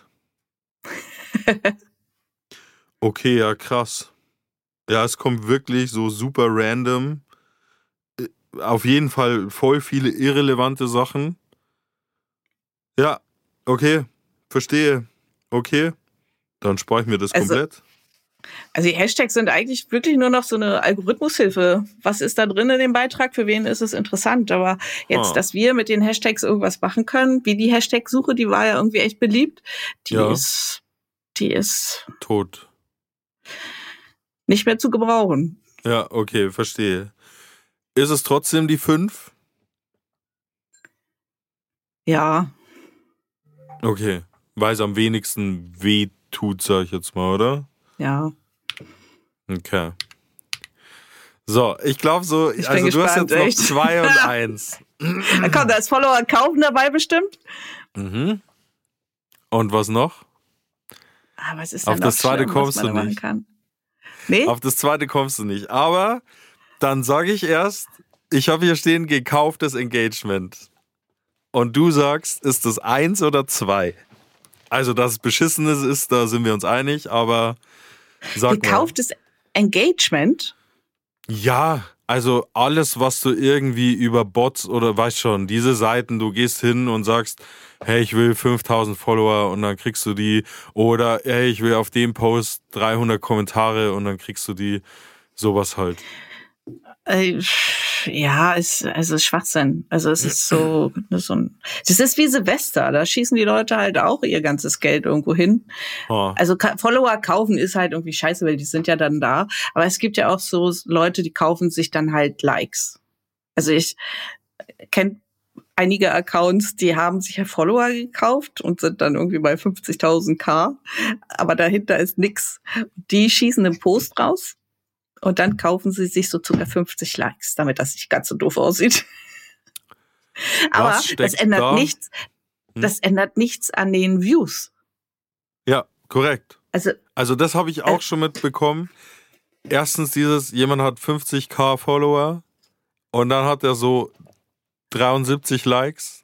Okay, ja, krass. Ja, es kommt wirklich so super random. Auf jeden Fall voll viele irrelevante Sachen. Ja, okay, verstehe. Okay, dann spare ich mir das also, komplett. Also die Hashtags sind eigentlich wirklich nur noch so eine Algorithmushilfe. Was ist da drin in dem Beitrag? Für wen ist es interessant? Aber jetzt, ah. dass wir mit den Hashtags irgendwas machen können, wie die Hashtag-Suche, die war ja irgendwie echt beliebt. Die ja. ist, die ist tot. Nicht mehr zu gebrauchen. Ja, okay, verstehe. Ist es trotzdem die fünf? Ja. Okay, weil es am wenigsten weh tut, sag ich jetzt mal, oder? Ja. Okay. So, ich glaube so, ich also du gespannt, hast jetzt echt. noch zwei und eins. Da kommt, da ist Follower kaufen dabei bestimmt. Mhm. Und was noch? Ah, was ist Auf das zweite schlimm, kommst du nicht. Nee? Auf das zweite kommst du nicht. Aber dann sage ich erst, ich habe hier stehen, gekauftes Engagement. Und du sagst, ist das eins oder zwei? Also, dass es Beschissenes ist, da sind wir uns einig, aber sag Gekauftes mal. Engagement? Ja, Also alles, was du irgendwie über Bots oder weißt schon, diese Seiten, du gehst hin und sagst, hey, ich will fünftausend Follower und dann kriegst du die. Oder hey, ich will auf dem Post dreihundert Kommentare und dann kriegst du die. Sowas halt. Äh, ja, es, also es ist Schwachsinn. Also es ist so, so ein, das ist wie Silvester. Da schießen die Leute halt auch ihr ganzes Geld irgendwo hin. Oh. Also Follower kaufen ist halt irgendwie scheiße, weil die sind ja dann da. Aber es gibt ja auch so Leute, die kaufen sich dann halt Likes. Also ich kenne einige Accounts, die haben sich ja Follower gekauft und sind dann irgendwie bei fünfzigtausend K. Aber dahinter ist nix. Die schießen einen Post raus. Und dann kaufen sie sich so ca. fünfzig Likes, damit das nicht ganz so doof aussieht. Aber das ändert da? nichts. Das hm? ändert nichts an den Views. Ja, korrekt. Also, also das habe ich auch äh, schon mitbekommen. Erstens dieses, jemand hat fünfzig K Follower und dann hat er so dreiundsiebzig Likes,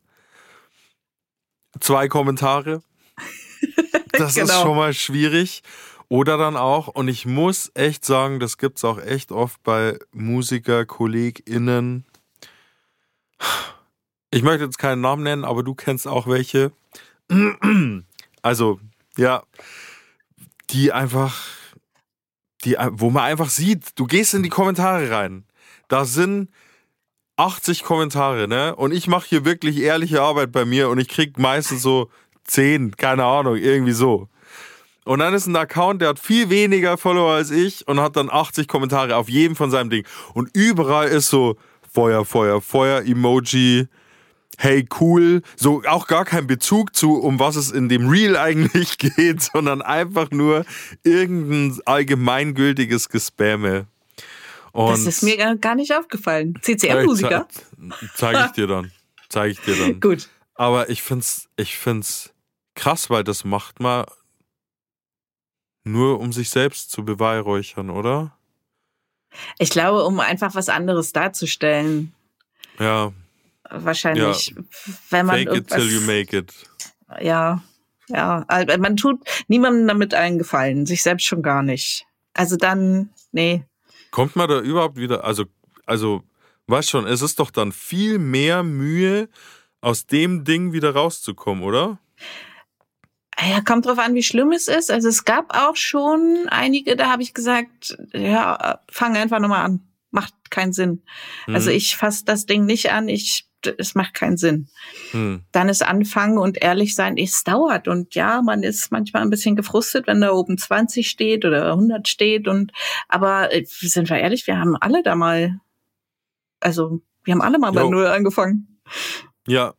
zwei Kommentare. Das genau. ist schon mal schwierig. Oder dann auch, und ich muss echt sagen, das gibt's auch echt oft bei Musiker, KollegInnen. Ich möchte jetzt keinen Namen nennen, aber du kennst auch welche. Also, ja, die einfach, die, wo man einfach sieht, du gehst in die Kommentare rein. Da sind achtzig Kommentare, ne? Und ich mache hier wirklich ehrliche Arbeit bei mir und ich krieg meistens so zehn, keine Ahnung, irgendwie so. Und dann ist ein Account, der hat viel weniger Follower als ich und hat dann achtzig Kommentare auf jedem von seinem Ding. Und überall ist so Feuer, Feuer, Feuer, Emoji, hey, cool. So auch gar kein Bezug zu, um was es in dem Reel eigentlich geht, sondern einfach nur irgendein allgemeingültiges Gespamme. Und das ist mir gar nicht aufgefallen. C C M-Musiker? Ze- zeige ich dir dann. Zeige ich dir dann. Gut. Aber ich find's, ich find's krass, weil das macht man nur um sich selbst zu beweihräuchern, oder? Ich glaube, um einfach was anderes darzustellen. Ja. Wahrscheinlich, ja. wenn man Fake irgendwas, it till you make it. Ja, ja. Also man tut niemandem damit einen Gefallen, sich selbst schon gar nicht. Also dann, nee. Kommt man da überhaupt wieder, also, also, weißt schon, es ist doch dann viel mehr Mühe, aus dem Ding wieder rauszukommen, oder? Ja, kommt drauf an, wie schlimm es ist. Also es gab auch schon einige, da habe ich gesagt, ja, fang einfach nochmal an. Macht keinen Sinn. Hm. Also ich fasse das Ding nicht an, ich, es macht keinen Sinn. Hm. Dann ist anfangen und ehrlich sein, es dauert. Und ja, man ist manchmal ein bisschen gefrustet, wenn da oben zwanzig steht oder hundert steht. Und aber sind wir ehrlich, wir haben alle da mal, also wir haben alle mal bei Null angefangen. Ja,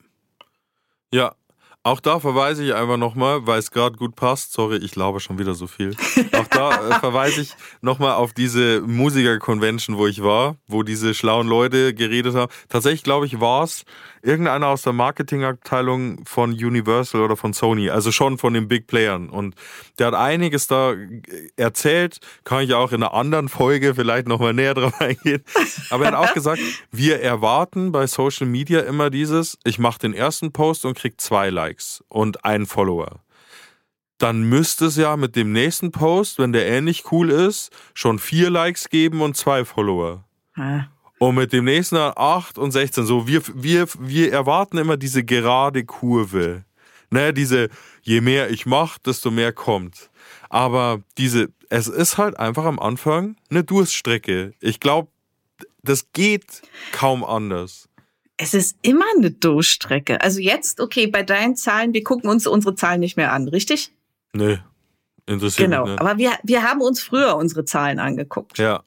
ja. Auch da verweise ich einfach nochmal, weil es gerade gut passt. Sorry, ich laber schon wieder so viel. Auch da äh, verweise ich nochmal auf diese Musiker-Convention, wo ich war, wo diese schlauen Leute geredet haben. Tatsächlich, glaube ich, war es irgendeiner aus der Marketingabteilung von Universal oder von Sony, also schon von den Big Playern. Und der hat einiges da erzählt, kann ich auch in einer anderen Folge vielleicht nochmal näher drauf eingehen. Aber er hat auch gesagt, wir erwarten bei Social Media immer dieses, ich mache den ersten Post und krieg zwei Likes und einen Follower. Dann müsste es ja mit dem nächsten Post, wenn der ähnlich cool ist, schon vier Likes geben und zwei Follower. Hm. Und mit dem nächsten dann acht und sechzehn. So, wir, wir, wir erwarten immer diese gerade Kurve. Ne, diese, je mehr ich mache, desto mehr kommt. Aber diese, es ist halt einfach am Anfang eine Durststrecke. Ich glaube, das geht kaum anders. Es ist immer eine Durchstrecke. Also jetzt, okay, bei deinen Zahlen, wir gucken uns unsere Zahlen nicht mehr an, richtig? Nee, interessiert genau. mich nicht. Genau, aber wir, wir haben uns früher unsere Zahlen angeguckt. Ja.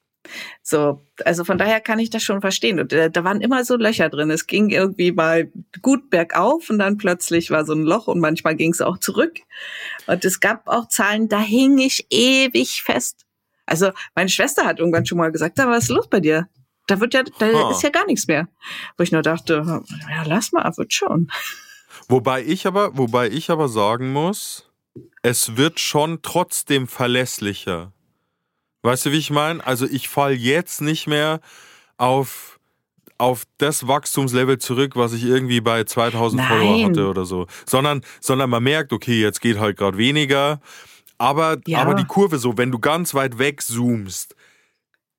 So, also von daher kann ich das schon verstehen. Und äh, da waren immer so Löcher drin. Es ging irgendwie mal gut bergauf und dann plötzlich war so ein Loch und manchmal ging es auch zurück. Und es gab auch Zahlen, da hing ich ewig fest. Also meine Schwester hat irgendwann schon mal gesagt, da, was ist los bei dir? Da wird ja, da huh. ist ja gar nichts mehr. Wo ich nur dachte, ja, lass mal, wird schon. Wobei ich aber, wobei ich aber sagen muss, es wird schon trotzdem verlässlicher. Weißt du, wie ich meine? Also ich falle jetzt nicht mehr auf, auf das Wachstumslevel zurück, was ich irgendwie bei zweitausend Nein. Follower hatte oder so. Sondern, sondern man merkt, okay, jetzt geht halt gerade weniger. Aber, ja. aber die Kurve so, wenn du ganz weit weg zoomst,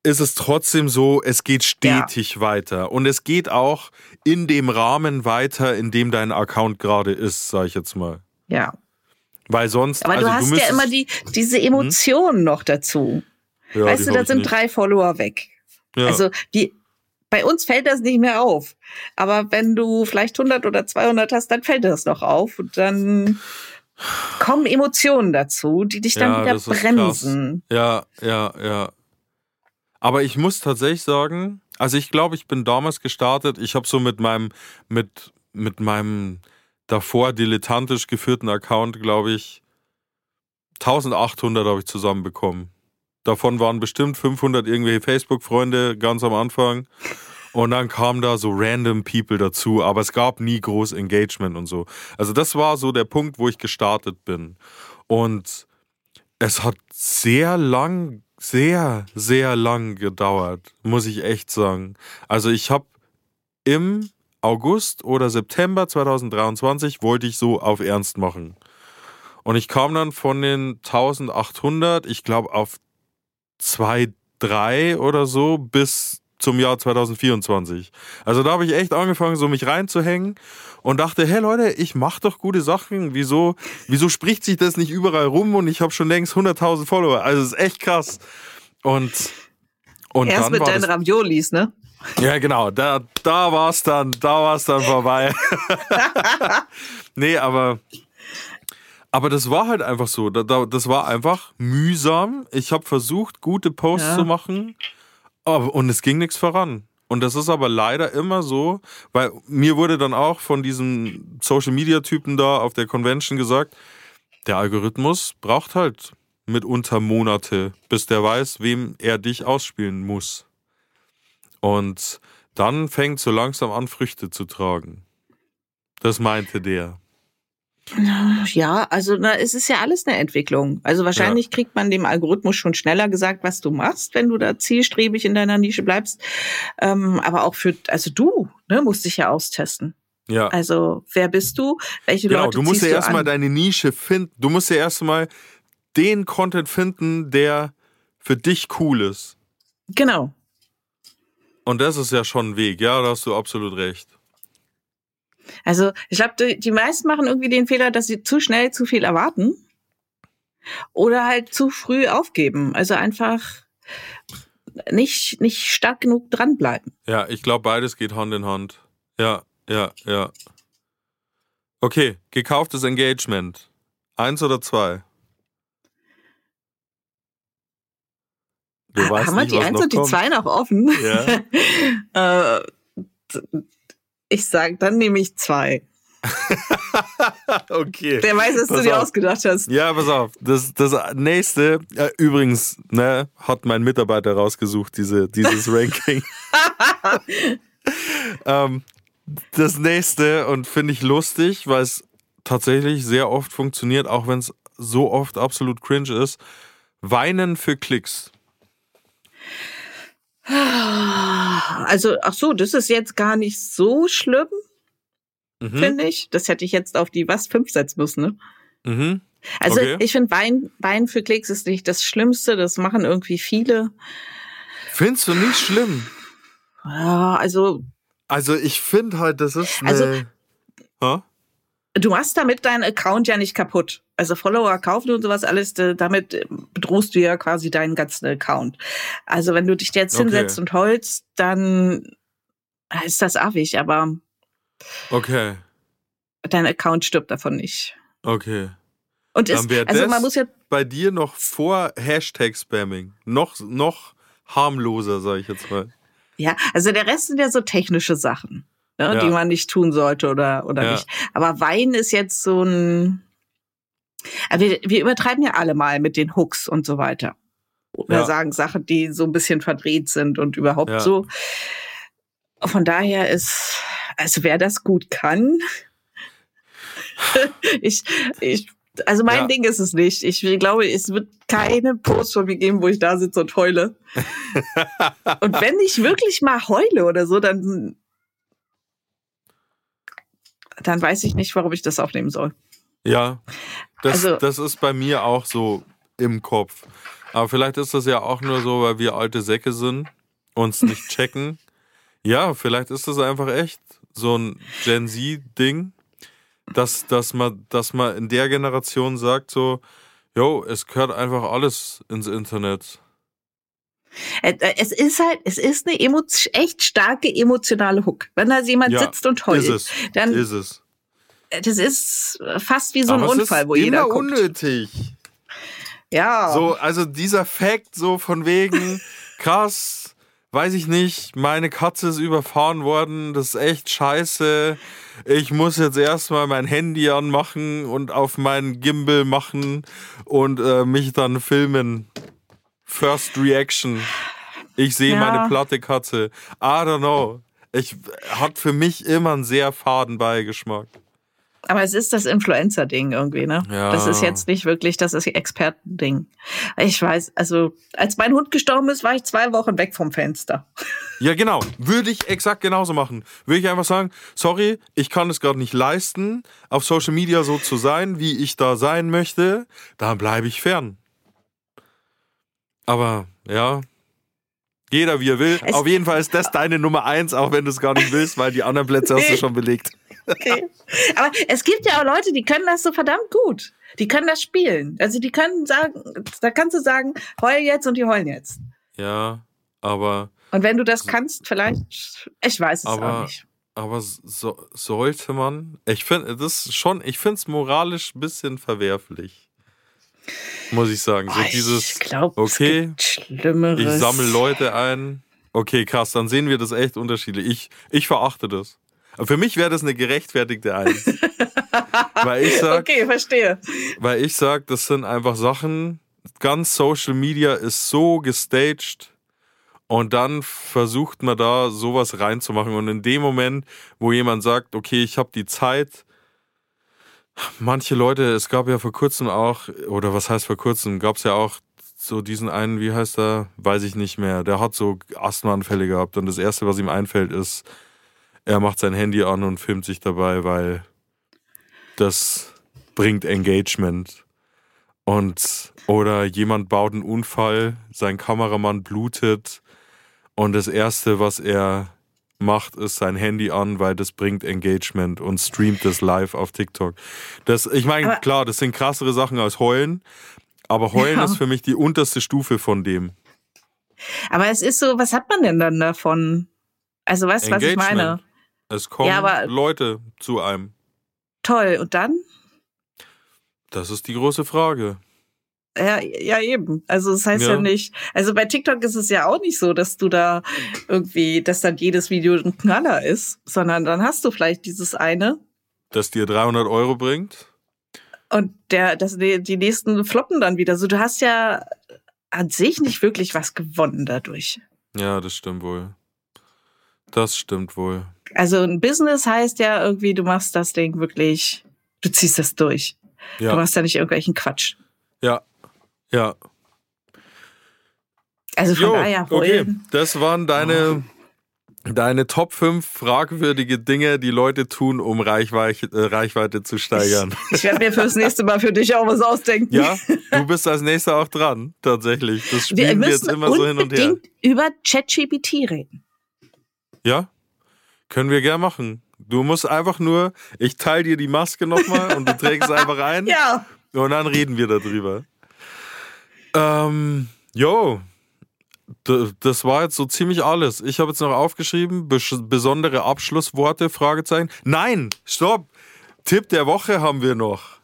ist es trotzdem so, es geht stetig ja. weiter. Und es geht auch in dem Rahmen weiter, in dem dein Account gerade ist, sag ich jetzt mal. Ja. Weil sonst. Aber also du hast du ja immer die, diese Emotionen hm? noch dazu. Ja, weißt du, da sind nicht. drei Follower weg. Ja. Also die, bei uns fällt das nicht mehr auf. Aber wenn du vielleicht hundert oder zweihundert hast, dann fällt das noch auf. Und dann kommen Emotionen dazu, die dich dann ja, wieder bremsen. Ja, ja, ja. Aber ich muss tatsächlich sagen, also ich glaube, ich bin damals gestartet, ich habe so mit meinem, mit, mit meinem davor dilettantisch geführten Account, glaube ich, eintausendachthundert habe ich zusammenbekommen. Davon waren bestimmt fünfhundert irgendwelche Facebook-Freunde ganz am Anfang. Und dann kamen da so random People dazu, aber es gab nie groß Engagement und so. Also das war so der Punkt, wo ich gestartet bin. Und es hat sehr lang, sehr, sehr lang gedauert, muss ich echt sagen. Also ich habe im August oder September zweitausenddreiundzwanzig wollte ich so auf Ernst machen. Und ich kam dann von den eintausendachthundert, ich glaube auf zwei, drei oder so bis zum Jahr zweitausendvierundzwanzig. Also da habe ich echt angefangen, so mich reinzuhängen und dachte, hey Leute, ich mache doch gute Sachen. Wieso, wieso spricht sich das nicht überall rum und ich habe schon längst hunderttausend Follower. Also das ist echt krass. Und, und Erst dann mit war deinen das, Raviolis, ne? Ja, genau. Da, da war es dann, da war es dann vorbei. Nee, aber... Aber das war halt einfach so. Das war einfach mühsam. Ich habe versucht, gute Posts ja. zu machen, aber, und es ging nichts voran. Und das ist aber leider immer so, weil mir wurde dann auch von diesem Social-Media-Typen da auf der Convention gesagt, der Algorithmus braucht halt mitunter Monate, bis der weiß, wem er dich ausspielen muss. Und dann fängt so langsam an, Früchte zu tragen. Das meinte der. Ja, also na, es ist ja alles eine Entwicklung. Also wahrscheinlich ja. kriegt man dem Algorithmus schon schneller gesagt, was du machst, wenn du da zielstrebig in deiner Nische bleibst. Ähm, aber auch für, also du, ne, musst dich ja austesten. Ja. Also wer bist du? Welche genau, Leute du musst ziehst ja du erstmal an? deine Nische finden. Du musst ja erstmal den Content finden, der für dich cool ist. Genau. Und das ist ja schon ein Weg, ja, da hast du absolut recht. Also ich glaube, die, die meisten machen irgendwie den Fehler, dass sie zu schnell zu viel erwarten oder halt zu früh aufgeben. Also einfach nicht, nicht stark genug dranbleiben. Ja, ich glaube, beides geht Hand in Hand. Ja, ja, ja. Okay, gekauftes Engagement. Eins oder zwei? Du ha, weißt haben wir nicht, die was Eins noch und die kommt. Zwei noch offen? Ja. äh, ich sag, dann nehme ich zwei. Okay. Der weiß, was pass du dir auf. ausgedacht hast. Ja, pass auf. Das, das nächste, äh, übrigens, ne, hat mein Mitarbeiter rausgesucht, diese, dieses Ranking. ähm, das nächste, und finde ich lustig, weil es tatsächlich sehr oft funktioniert, auch wenn es so oft absolut cringe ist. Weinen für Klicks. Also, ach so, das ist jetzt gar nicht so schlimm, mhm. finde ich. Das hätte ich jetzt auf die was fünf setzen müssen, ne? Mhm. Also okay. ich finde, Wein, Wein für Klicks ist nicht das Schlimmste. Das machen irgendwie viele. Findest du nicht schlimm? Ja, also... Also ich finde halt, das ist eine... Also, ha? Du machst damit deinen Account ja nicht kaputt. Also Follower kaufen und sowas alles, damit bedrohst du ja quasi deinen ganzen Account. Also wenn du dich jetzt okay. hinsetzt und heulst, dann ist das affig, aber okay. dein Account stirbt davon nicht. Okay. Und ist, dann wäre also das man muss ja bei dir noch vor Hashtag-Spamming. Noch, noch harmloser, sage ich jetzt mal. Ja, also der Rest sind ja so technische Sachen. Ne, ja. die man nicht tun sollte oder, oder ja. nicht. Aber Wein ist jetzt so ein... Also wir, wir übertreiben ja alle mal mit den Hooks und so weiter. Oder ja. sagen Sachen, die so ein bisschen verdreht sind und überhaupt ja. so. Von daher ist... Also wer das gut kann... ich... ich Also mein ja. Ding ist es nicht. Ich glaube, es wird keine Post von mir geben, wo ich da sitze und heule. Und wenn ich wirklich mal heule oder so, dann... dann weiß ich nicht, warum ich das aufnehmen soll. Ja, das, also, das ist bei mir auch so im Kopf. Aber vielleicht ist das ja auch nur so, weil wir alte Säcke sind, uns nicht checken. Ja, vielleicht ist das einfach echt so ein Gen Z-Ding, dass, dass, man, dass man in der Generation sagt so, jo, es gehört einfach alles ins Internet. Es ist halt, es ist eine emo- echt starke emotionale Hook. Wenn da jemand Ja, sitzt und heult, ist es, dann ist es. das ist fast wie so ein Aber Unfall, es ist wo jeder immer guckt. unnötig. Ja. So, also dieser Fact so von wegen, krass, weiß ich nicht, meine Katze ist überfahren worden, das ist echt scheiße. Ich muss jetzt erstmal mein Handy anmachen und auf meinen Gimbal machen und äh, mich dann filmen. First Reaction. Ich sehe Ja. meine platte Katze. I don't know. Ich hat für mich immer einen sehr faden Beigeschmack. Aber es ist das Influencer-Ding irgendwie, ne? Ja. Das ist jetzt nicht wirklich das Experten-Ding. Ich weiß, also als mein Hund gestorben ist, war ich zwei Wochen weg vom Fenster. Ja, genau. Würde ich exakt genauso machen. Würde ich einfach sagen, sorry, ich kann es gerade nicht leisten, auf Social Media so zu sein, wie ich da sein möchte. Da bleibe ich fern. Aber, ja, jeder wie er will. Es auf jeden Fall ist das deine Nummer eins, auch wenn du es gar nicht willst, weil die anderen Plätze hast du schon belegt. Okay. Aber es gibt ja auch Leute, die können das so verdammt gut. Die können das spielen. Also die können sagen, da kannst du sagen, heul jetzt und die heulen jetzt. Ja, aber... Und wenn du das kannst, vielleicht, ich weiß es aber, auch nicht. Aber so, sollte man, ich finde das schon, ich finde es moralisch ein bisschen verwerflich. Muss ich sagen. So Oh, dieses, ich glaube, okay, es gibt Schlimmeres. Ich sammle Leute ein. Okay, krass, dann sehen wir das echt unterschiedlich. Ich, ich verachte das. Aber für mich wäre das eine gerechtfertigte Eins. weil ich sag, okay, verstehe. Weil ich sag, das sind einfach Sachen, ganz Social Media ist so gestaged und dann versucht man da sowas reinzumachen. Und in dem Moment, wo jemand sagt, okay, ich habe die Zeit, manche Leute, es gab ja vor kurzem auch, oder was heißt vor kurzem, gab es ja auch so diesen einen, wie heißt er, weiß ich nicht mehr, der hat so Asthmaanfälle gehabt und das Erste, was ihm einfällt, ist, er macht sein Handy an und filmt sich dabei, weil das bringt Engagement. Und oder jemand baut einen Unfall, sein Kameramann blutet und das Erste, was er macht, ist sein Handy an, weil das bringt Engagement und streamt das live auf TikTok. Das, ich meine, klar, das sind krassere Sachen als Heulen, aber Heulen ja. ist für mich die unterste Stufe von dem. Aber es ist so, was hat man denn dann davon? Also weißt du, was ich meine? Es kommen ja, aber Leute zu einem. Toll, und dann? Das ist die große Frage. Ja, ja, eben. Also das heißt ja. ja nicht, also bei TikTok ist es ja auch nicht so, dass du da irgendwie, dass dann jedes Video ein Knaller ist, sondern dann hast du vielleicht dieses eine. Das dir dreihundert Euro bringt. Und der, das, die, die nächsten floppen dann wieder. So, du hast ja an sich nicht wirklich was gewonnen dadurch. Ja, das stimmt wohl. Das stimmt wohl. Also ein Business heißt ja irgendwie, du machst das Ding wirklich, du ziehst das durch. Ja. Du machst ja nicht irgendwelchen Quatsch. Ja, ja. Also von jo, daher okay, das waren deine, oh. deine Top fünf fragwürdige Dinge, die Leute tun, um Reichweite, äh, Reichweite zu steigern. Ich, ich werde mir fürs nächste Mal für dich auch was ausdenken. Ja, du bist als nächster auch dran, tatsächlich. Das spielen wir, wir jetzt immer so hin und her. Über ChatGPT reden. Ja, können wir gern machen. Du musst einfach nur, ich teile dir die Maske nochmal und du trägst es einfach ein. Ja. Und dann reden wir darüber. Ähm, jo, d- das war jetzt so ziemlich alles. Ich habe jetzt noch aufgeschrieben, bes- besondere Abschlussworte, Fragezeichen. Nein, stopp. Tipp der Woche haben wir noch.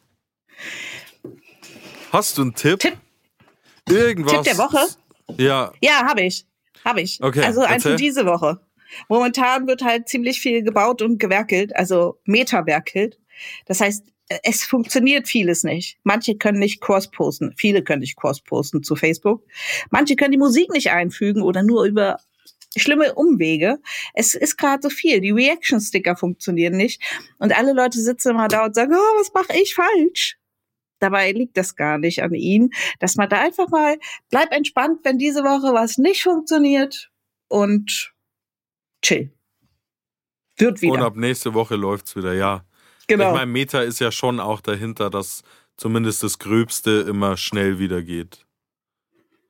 Hast du einen Tipp? Tipp. Irgendwas. Tipp der Woche? Ja. Ja, habe ich. Habe ich. Okay, also ein erzähl. für diese Woche. Momentan wird halt ziemlich viel gebaut und gewerkelt, also metawerkelt. Das heißt, es funktioniert vieles nicht. Manche können nicht Kurs posten, viele können nicht Kurs posten zu Facebook. Manche können die Musik nicht einfügen oder nur über schlimme Umwege. Es ist gerade so viel. Die Reaction-Sticker funktionieren nicht. Und alle Leute sitzen immer da und sagen, oh, was mache ich falsch? Dabei liegt das gar nicht an ihnen, dass man da einfach mal, bleib entspannt, wenn diese Woche was nicht funktioniert und chill. Wird wieder. Und ab nächste Woche läuft's wieder, ja. Genau. Ich meine, Meta ist ja schon auch dahinter, dass zumindest das Gröbste immer schnell wieder geht.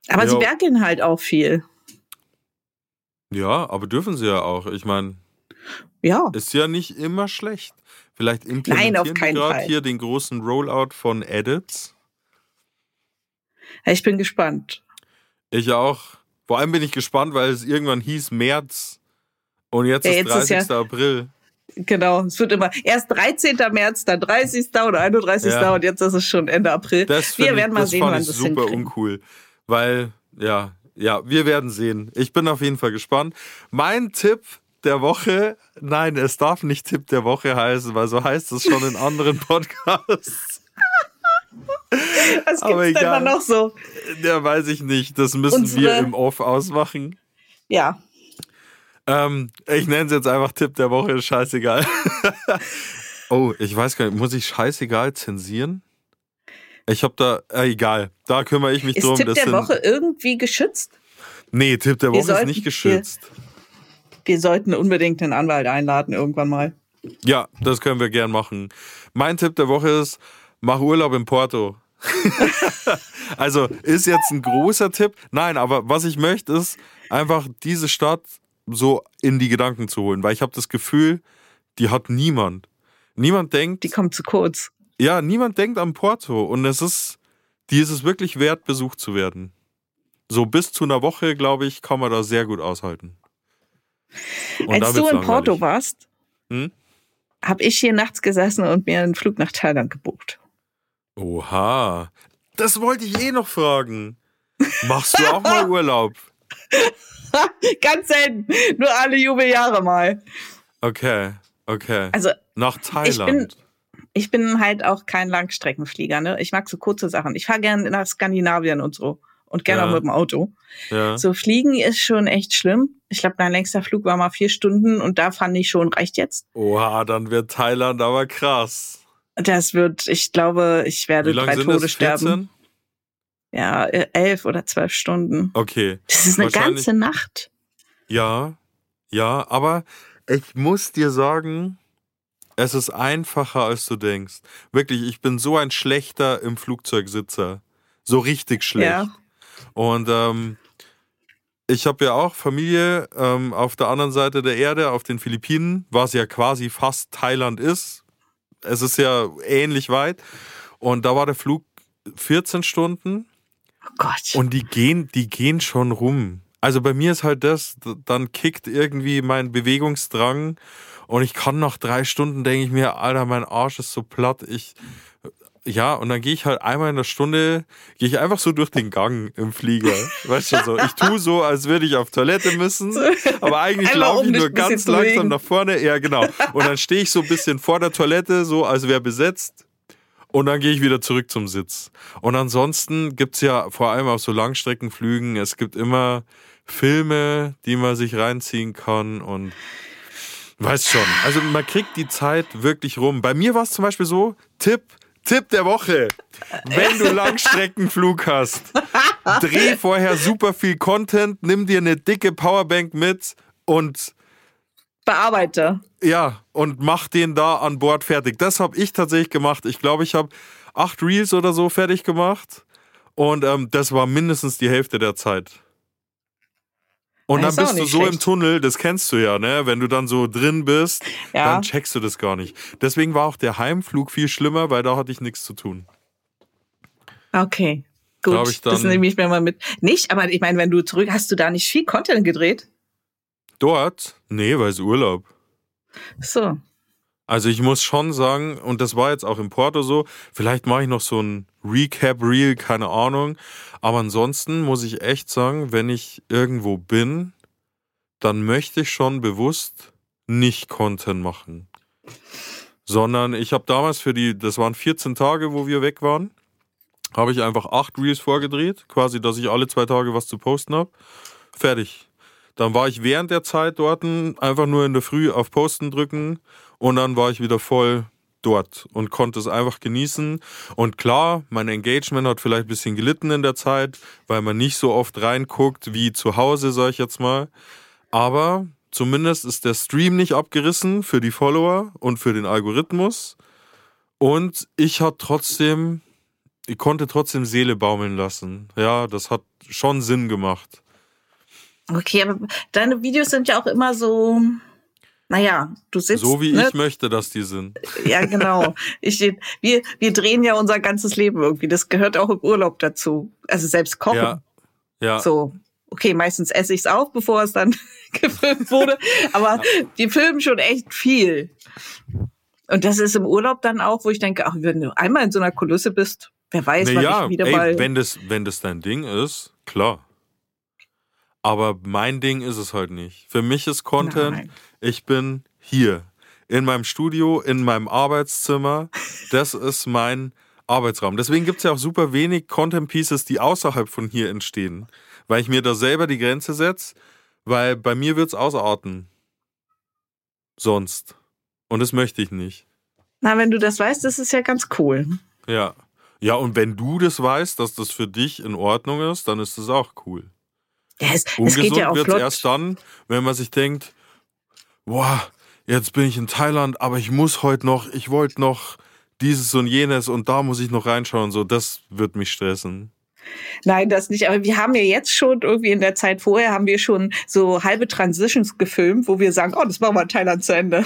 Aber Ja. sie werkeln halt auch viel. Ja, aber dürfen sie ja auch. Ich meine, Ja. ist ja nicht immer schlecht. Vielleicht Nein, auf implementieren die keinen gerade Fall. hier den großen Rollout von Edits. Ja, ich bin gespannt. Ich auch. Vor allem bin ich gespannt, weil es irgendwann hieß März und jetzt Ja, ist jetzt ist dreißigster ja- April. Genau, es wird immer erst dreizehnten März, dann dreißigsten oder einunddreißigsten Ja. und jetzt ist es schon Ende April. Das, Wir find werden ich, mal das sehen, fand wann ich sie es super hinkriegen. uncool. Weil, ja, ja, wir werden sehen. Ich bin auf jeden Fall gespannt. Mein Tipp der Woche, nein, es darf nicht Tipp der Woche heißen, weil so heißt es schon in anderen Podcasts. Was Aber gibt's denn da egal. noch so? Ja, weiß ich nicht. Das müssen Unsere- wir im Off ausmachen. Ja, Ähm, ich nenne es jetzt einfach Tipp der Woche, ist scheißegal. Oh, ich weiß gar nicht, muss ich scheißegal zensieren? Ich hab da, äh, egal, da kümmere ich mich ist drum. Tipp das der sind, Woche irgendwie geschützt? Nee, Tipp der Wir Woche ist sollten- nicht geschützt. Wir sollten unbedingt einen Anwalt einladen irgendwann mal. Ja, das können wir gern machen. Mein Tipp der Woche ist, mach Urlaub in Porto. Also ist jetzt ein großer Tipp. Nein, aber was ich möchte, ist einfach diese Stadt so in die Gedanken zu holen, weil ich habe das Gefühl, die hat niemand. Niemand denkt, Die kommt zu kurz. ja, niemand denkt an Porto und es ist, die ist es wirklich wert, besucht zu werden. So bis zu einer Woche, glaube ich, kann man da sehr gut aushalten. Und da Als du wird's in Porto langweilig. warst, Hm? habe ich hier nachts gesessen und mir einen Flug nach Thailand gebucht. Oha, das wollte ich eh noch fragen. Machst du auch mal Urlaub? Ganz selten, nur alle Jubeljahre mal. Okay, okay. Also Nach ich Thailand. ich bin halt auch kein Langstreckenflieger, ne? Ich mag so kurze Sachen. Ich fahre gerne nach Skandinavien und so und gerne Ja. auch mit dem Auto. Ja. So fliegen ist schon echt schlimm. Ich glaube, mein längster Flug war mal vier Stunden und da fand ich schon, reicht jetzt. Oha, dann wird Thailand aber krass. Das wird, ich glaube, ich Wie werde lange drei sind Tode das? sterben. vierzehn? Ja, äh, elf oder zwölf Stunden. Okay. Das ist eine Wahrscheinlich- ganze Nacht. Ja, ja, aber ich muss dir sagen, es ist einfacher, als du denkst. Wirklich, ich bin so ein schlechter im Flugzeugsitzer. So richtig schlecht. Ja. Und ähm, ich habe ja auch Familie ähm, auf der anderen Seite der Erde, auf den Philippinen, was ja quasi fast Thailand ist. Es ist ja ähnlich weit. Und da war der Flug vierzehn Stunden. Oh Gott. Und die gehen, die gehen schon rum. Also bei mir ist halt das, dann kickt irgendwie mein Bewegungsdrang und ich kann nach drei Stunden, denke ich mir, Alter, mein Arsch ist so platt. Ich, ja, und dann gehe ich halt einmal in der Stunde, gehe ich einfach so durch den Gang im Flieger. Weißt du so, ich tue so, als würde ich auf Toilette müssen, aber eigentlich Einmal, laufe um ich dich nur ein bisschen ganz zu langsam bewegen. nach vorne. Ja, genau. Und dann stehe ich so ein bisschen vor der Toilette, so als wäre besetzt. Und dann gehe ich wieder zurück zum Sitz. Und ansonsten gibt's ja vor allem auf so Langstreckenflügen, es gibt immer Filme, die man sich reinziehen kann und weißt schon. Also man kriegt die Zeit wirklich rum. Bei mir war es zum Beispiel so, Tipp, Tipp der Woche. Wenn du Langstreckenflug hast, dreh vorher super viel Content, nimm dir eine dicke Powerbank mit und Bearbeiter. ja, und mach den da an Bord fertig. Das habe ich tatsächlich gemacht. Ich glaube, ich habe acht Reels oder so fertig gemacht. Und ähm, das war mindestens die Hälfte der Zeit. Und Das dann ist auch bist du nicht so im schlecht. Tunnel, das kennst du ja, ne? Wenn du dann so drin bist, Ja. dann checkst du das gar nicht. Deswegen war auch der Heimflug viel schlimmer, weil da hatte ich nichts zu tun. Okay. Gut, Glaub ich dann- das nehme ich mir mal mit. Nicht, aber ich meine, wenn du zurück, hast du da nicht viel Content gedreht? Dort? Nee, weil es Urlaub. So. Also ich muss schon sagen, und das war jetzt auch in Porto so, vielleicht mache ich noch so ein Recap-Reel, keine Ahnung. Aber ansonsten muss ich echt sagen, wenn ich irgendwo bin, dann möchte ich schon bewusst nicht Content machen. Sondern ich habe damals für die, das waren vierzehn Tage, wo wir weg waren, habe ich einfach acht Reels vorgedreht, quasi, dass ich alle zwei Tage was zu posten habe. Fertig. Dann war ich während der Zeit dort einfach nur in der Früh auf Posten drücken und dann war ich wieder voll dort und konnte es einfach genießen. Und klar, mein Engagement hat vielleicht ein bisschen gelitten in der Zeit, weil man nicht so oft reinguckt wie zu Hause, sag ich jetzt mal. Aber zumindest ist der Stream nicht abgerissen für die Follower und für den Algorithmus. Und ich hatte trotzdem ich konnte trotzdem Seele baumeln lassen. Ja, das hat schon Sinn gemacht. Okay, aber deine Videos sind ja auch immer so, naja, du sitzt... So wie ne? ich möchte, dass die sind. Ja, genau. Ich, wir, wir drehen ja unser ganzes Leben irgendwie. Das gehört auch im Urlaub dazu. Also selbst kochen. Ja, ja. So, okay, meistens esse ich es auch, bevor es dann gefilmt wurde. Aber wir filmen schon echt viel. Und das ist im Urlaub dann auch, wo ich denke, ach, wenn du einmal in so einer Kulisse bist, wer weiß, Na wann ja, ich wieder ey, mal... wenn das, wenn das dein Ding ist, klar. Aber mein Ding ist es halt nicht. Für mich ist Content, Nein. ich bin hier, in meinem Studio, in meinem Arbeitszimmer. Das ist mein Arbeitsraum. Deswegen gibt es ja auch super wenig Content-Pieces, die außerhalb von hier entstehen. Weil ich mir da selber die Grenze setze, weil bei mir wird es ausarten. Sonst. Und das möchte ich nicht. Na, wenn du das weißt, das ist ja ganz cool. Ja. Ja, und wenn du das weißt, dass das für dich in Ordnung ist, dann ist das auch cool. Ja, es, es Ungesund geht ja auch wird es flott. erst dann, wenn man sich denkt, boah, jetzt bin ich in Thailand, aber ich muss heute noch, ich wollte noch dieses und jenes und da muss ich noch reinschauen. So, das wird mich stressen. Nein, das nicht. Aber wir haben ja jetzt schon irgendwie in der Zeit vorher haben wir schon so halbe Transitions gefilmt, wo wir sagen, oh, das machen wir in Thailand zu Ende.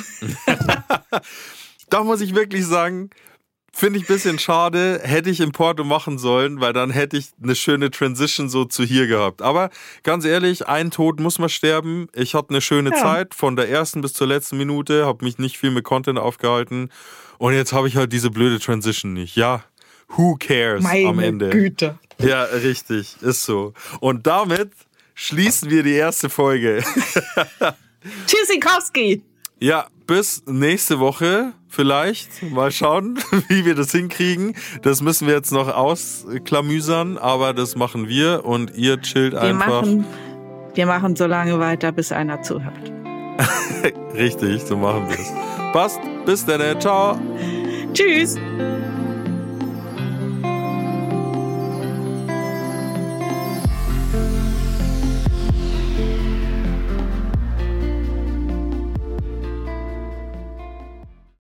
Da muss ich wirklich sagen, finde ich ein bisschen schade, hätte ich in Porto machen sollen, weil dann hätte ich eine schöne Transition so zu hier gehabt. Aber ganz ehrlich, ein Tod muss man sterben. Ich hatte eine schöne Ja. Zeit, von der ersten bis zur letzten Minute, habe mich nicht viel mit Content aufgehalten und jetzt habe ich halt diese blöde Transition nicht. Ja, who cares Meine am Ende? Güte. Ja, richtig, ist so. Und damit schließen wir die erste Folge. Tschüssikowski. Ja, bis nächste Woche vielleicht. Mal schauen, wie wir das hinkriegen. Das müssen wir jetzt noch ausklamüsern, aber das machen wir und ihr chillt Wir einfach. machen, wir machen so lange weiter, bis einer zuhört. Richtig, so machen wir es. Passt, bis dann, ciao. Tschüss.